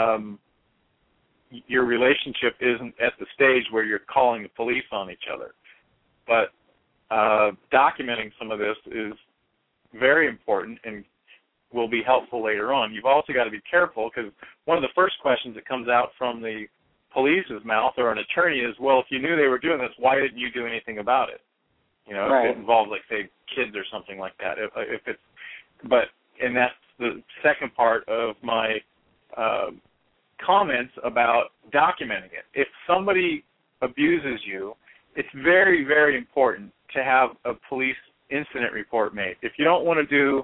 S3: your relationship isn't at the stage where you're calling the police on each other, but documenting some of this is very important and will be helpful later on. You've also got to be careful, because one of the first questions that comes out from the police's mouth or an attorney is, well, if you knew they were doing this, why didn't you do anything about it?
S2: Right.
S3: If it involves, like, say, kids or something like that. And that's the second part of my comments about documenting it. If somebody abuses you, it's very, very important to have a police incident report made. If you don't want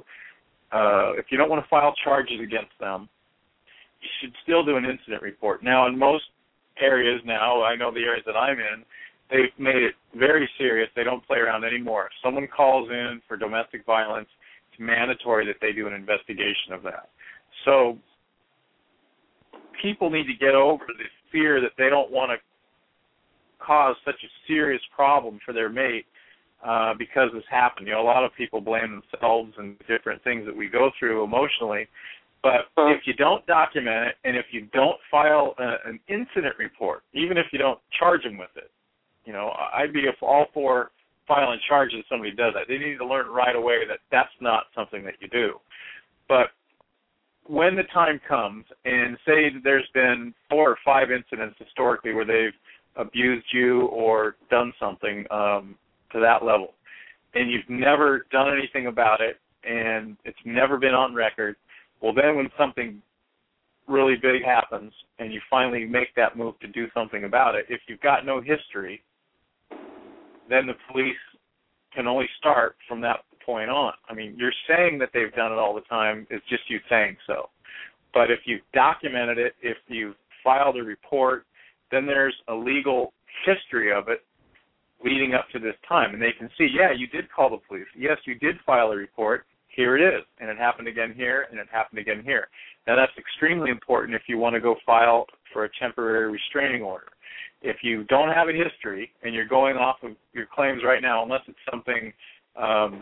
S3: to file charges against them, you should still do an incident report. Now, in most areas now, I know the areas that I'm in, they've made it very serious. They don't play around anymore. If someone calls in for domestic violence, it's mandatory that they do an investigation of that. So people need to get over the fear that they don't want to cause such a serious problem for their mate because this happened. A lot of people blame themselves and different things that we go through emotionally. But if you don't document it, and if you don't file an incident report, even if you don't charge them with it, I'd be all for filing charges if somebody does that. They need to learn right away that that's not something that you do. But when the time comes, and say there's been 4 or 5 incidents historically where they've abused you or done something to that level, and you've never done anything about it, and it's never been on record, well, then when something really big happens and you finally make that move to do something about it, if you've got no history, then the police can only start from that point on. I mean, you're saying that they've done it all the time. It's just you saying so. But if you've documented it, if you've filed a report, then there's a legal history of it leading up to this time. And they can see, yeah, you did call the police. Yes, you did file a report. Here it is. And it happened again here, and it happened again here. Now, that's extremely important if you want to go file for a temporary restraining order. If you don't have a history and you're going off of your claims right now, unless it's something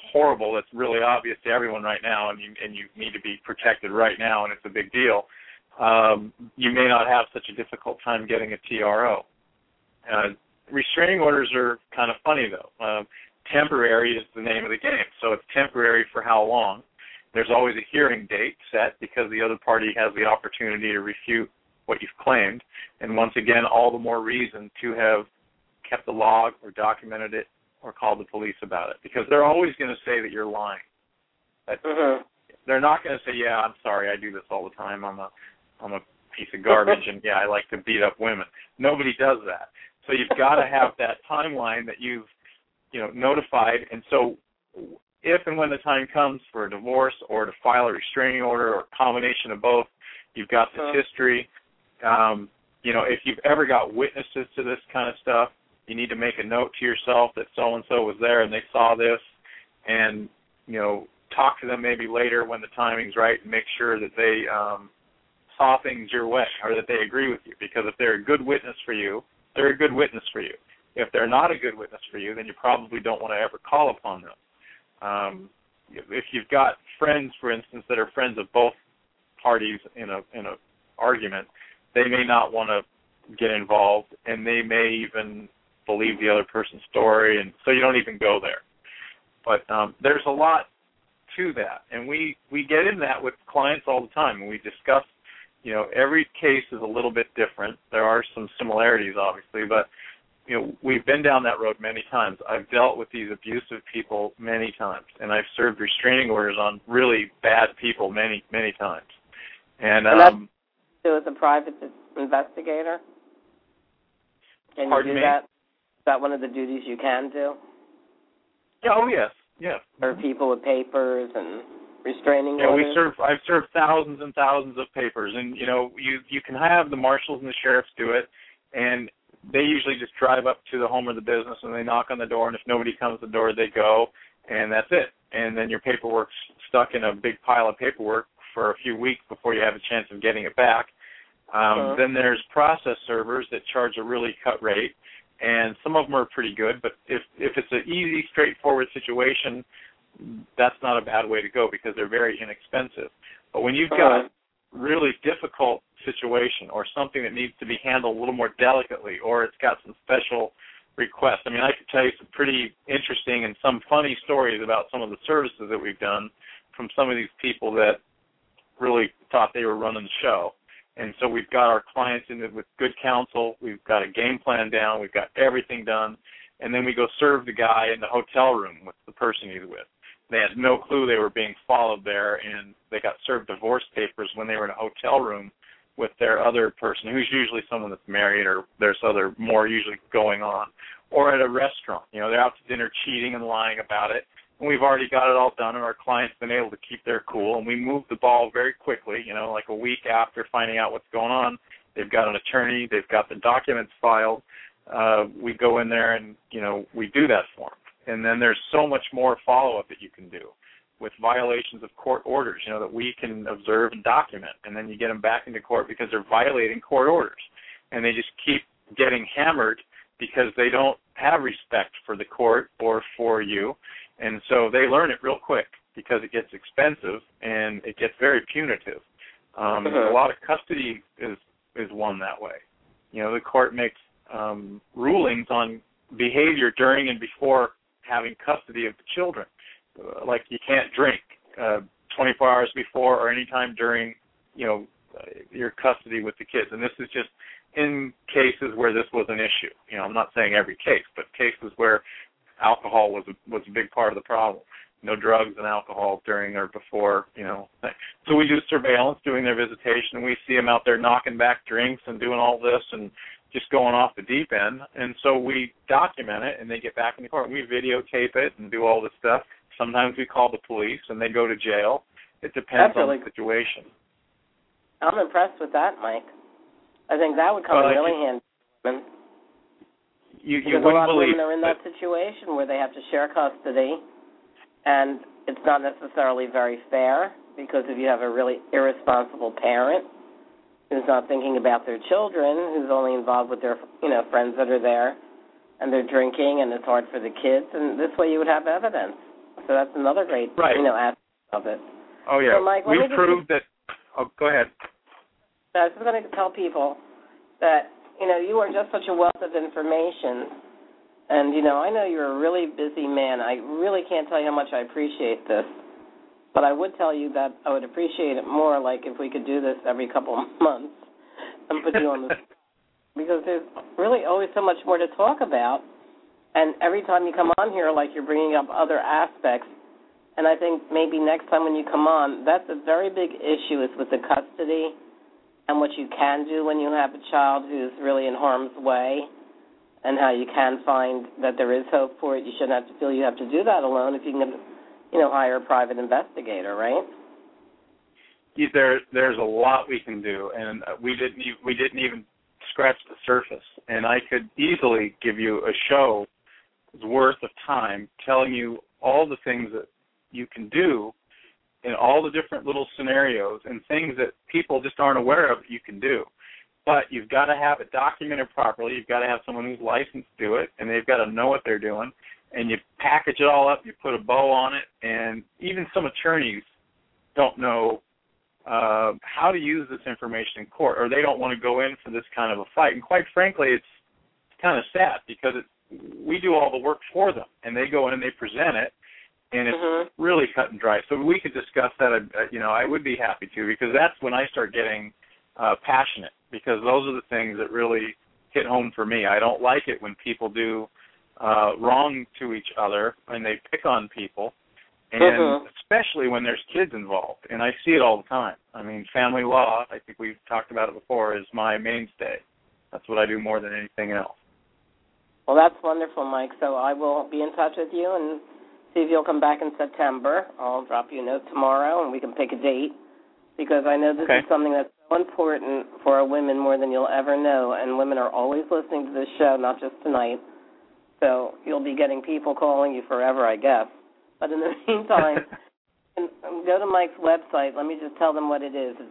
S3: horrible that's really obvious to everyone right now, and you need to be protected right now, and it's a big deal, you may not have such a difficult time getting a TRO. Restraining orders are kind of funny, though. Temporary is the name of the game, so it's temporary for how long. There's always a hearing date set because the other party has the opportunity to refute what you've claimed, and once again, all the more reason to have kept the log or documented it or called the police about it, because they're always going to say that you're lying. They're not going to say, yeah, I'm sorry, I do this all the time. I'm a piece of garbage, and, yeah, I like to beat up women. Nobody does that. So you've got to have that timeline that you've notified, and so if and when the time comes for a divorce or to file a restraining order or a combination of both, you've got this history. If you've ever got witnesses to this kind of stuff, you need to make a note to yourself that so-and-so was there and they saw this, and, talk to them maybe later when the timing's right and make sure that they saw things your way or that they agree with you, because if they're a good witness for you, they're a good witness for you. If they're not a good witness for you, then you probably don't want to ever call upon them. If you've got friends, for instance, that are friends of both parties in a argument, they may not want to get involved, and they may even believe the other person's story, and so you don't even go there. But there's a lot to that, and we get in that with clients all the time, and we discuss, every case is a little bit different. There are some similarities, obviously, but we've been down that road many times. I've dealt with these abusive people many times, and I've served restraining orders on really bad people many, many times. And
S2: that's as a private investigator? Can you do that? Is that one of the duties you can do?
S3: Oh, yes. Yeah.
S2: For people with papers and restraining orders?
S3: I've served thousands and thousands of papers, and you can have the marshals and the sheriffs do it, and they usually just drive up to the home of the business and they knock on the door, and if nobody comes to the door, they go, and that's it. And then your paperwork's stuck in a big pile of paperwork for a few weeks before you have a chance of getting it back. Then there's process servers that charge a really cut rate, and some of them are pretty good, but if it's an easy, straightforward situation, that's not a bad way to go because they're very inexpensive. But when you've got a really difficult situation or something that needs to be handled a little more delicately, or it's got some special requests, I could tell you some pretty interesting and some funny stories about some of the services that we've done from some of these people that really thought they were running the show. And so we've got our clients in it with good counsel. We've got a game plan down. We've got everything done. And then we go serve the guy in the hotel room with the person he's with. They had no clue they were being followed there, and they got served divorce papers when they were in a hotel room with their other person, who's usually someone that's married, or there's other more usually going on, or at a restaurant. They're out to dinner cheating and lying about it. And we've already got it all done, and our client's been able to keep their cool, and we moved the ball very quickly, like a week after finding out what's going on. They've got an attorney. They've got the documents filed. We go in there and, we do that for them. And then there's so much more follow-up that you can do with violations of court orders, that we can observe and document. And then you get them back into court because they're violating court orders. And they just keep getting hammered because they don't have respect for the court or for you. And so they learn it real quick because it gets expensive and it gets very punitive. A lot of custody is won that way. The court makes rulings on behavior during and before having custody of the children. Like you can't drink 24 hours before or any time during, your custody with the kids. And this is just in cases where this was an issue. I'm not saying every case, but cases where alcohol was a big part of the problem. No drugs and alcohol during or before, So we do surveillance doing their visitation, and we see them out there knocking back drinks and doing all this and just going off the deep end. And so we document it, and they get back in the court. We videotape it and do all this stuff. Sometimes we call the police, and they go to jail. It depends on the situation.
S2: I'm impressed with that, Mike. I think that would come in really handy. Because a lot of women are in that situation where they have to share custody, and it's not necessarily very fair because if you have a really irresponsible parent who's not thinking about their children, who's only involved with their friends that are there, and they're drinking, and it's hard for the kids, and this way you would have evidence. So that's another great, aspect of it.
S3: Oh, yeah.
S2: So, Mike,
S3: we've proved that. Oh, go ahead.
S2: I was just going to tell people that, you are just such a wealth of information. And, I know you're a really busy man. I really can't tell you how much I appreciate this. But I would tell you that I would appreciate it more, like, if we could do this every couple of months and put you on the because there's really always so much more to talk about. And every time you come on here, like, you're bringing up other aspects. And I think maybe next time when you come on, that's a very big issue is with the custody and what you can do when you have a child who's really in harm's way and how you can find that there is hope for it. You shouldn't have to feel you have to do that alone if you can, hire a private investigator, right?
S3: There's a lot we can do, and we didn't even scratch the surface. And I could easily give you a show's worth of time telling you all the things that you can do in all the different little scenarios and things that people just aren't aware of that you can do. But you've got to have it documented properly. You've got to have someone who's licensed to do it, and they've got to know what they're doing. And you package it all up, you put a bow on it, and even some attorneys don't know how to use this information in court, or they don't want to go in for this kind of a fight. And quite frankly, it's kind of sad because we do all the work for them, and they go in and they present it, and it's really cut and dry. So we could discuss that. I would be happy to, because that's when I start getting passionate, because those are the things that really hit home for me. I don't like it when people do wrong to each other and they pick on people, and especially when there's kids involved. And I see it all the time. I mean, family law, I think we've talked about it before, is my mainstay. That's what I do more than anything else.
S2: Well, that's wonderful, Mike. So I will be in touch with you and see if you'll come back in September. I'll drop you a note tomorrow, and we can pick a date, because I know this is something that's so important for our women more than you'll ever know, and women are always listening to this show, not just tonight. So you'll be getting people calling you forever, I guess. But in the meantime, go to Mike's website. Let me just tell them what it is. It's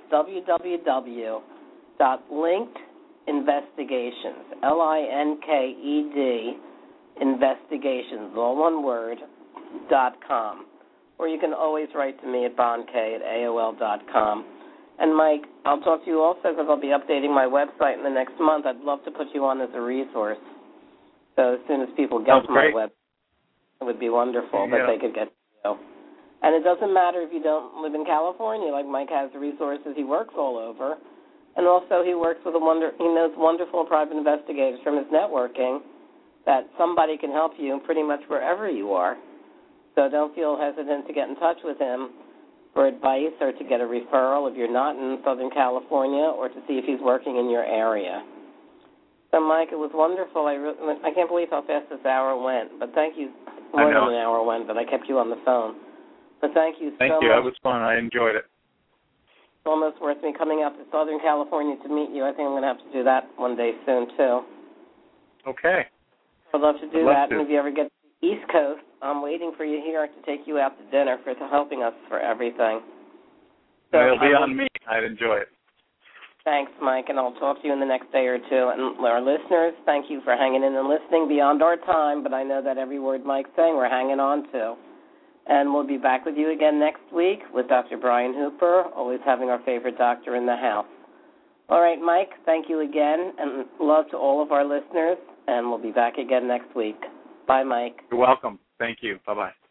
S2: www.linkedinvestigations, LINKED, investigations, all one word, .com. Or you can always write to me at bondk@AOL.com. And, Mike, I'll talk to you also because I'll be updating my website in the next month. I'd love to put you on as a resource. So as soon as people get to my website, it would be wonderful that they could get to you. And it doesn't matter if you don't live in California. Like Mike has the resources. He works all over. And also he works with he knows wonderful private investigators from his networking that somebody can help you pretty much wherever you are. So don't feel hesitant to get in touch with him for advice or to get a referral if you're not in Southern California, or to see if he's working in your area. So, Mike, it was wonderful. I can't believe how fast this hour went, but thank you. More than an hour went, but I kept you on the phone. But thank you so much.
S3: Thank you. It was fun. I enjoyed it.
S2: It's almost worth me coming out to Southern California to meet you. I think I'm going to have to do that one day soon, too.
S3: Okay.
S2: I'd love to do that. And if you ever get to the East Coast, I'm waiting for you here to take you out to dinner for helping us for everything. So
S3: it'll be on me. I'd enjoy it.
S2: Thanks, Mike, and I'll talk to you in the next day or two. And our listeners, thank you for hanging in and listening beyond our time, but I know that every word Mike's saying we're hanging on to. And we'll be back with you again next week with Dr. Brian Hooper, always having our favorite doctor in the house. All right, Mike, thank you again, and love to all of our listeners, and we'll be back again next week. Bye, Mike.
S3: You're welcome. Thank you. Bye-bye.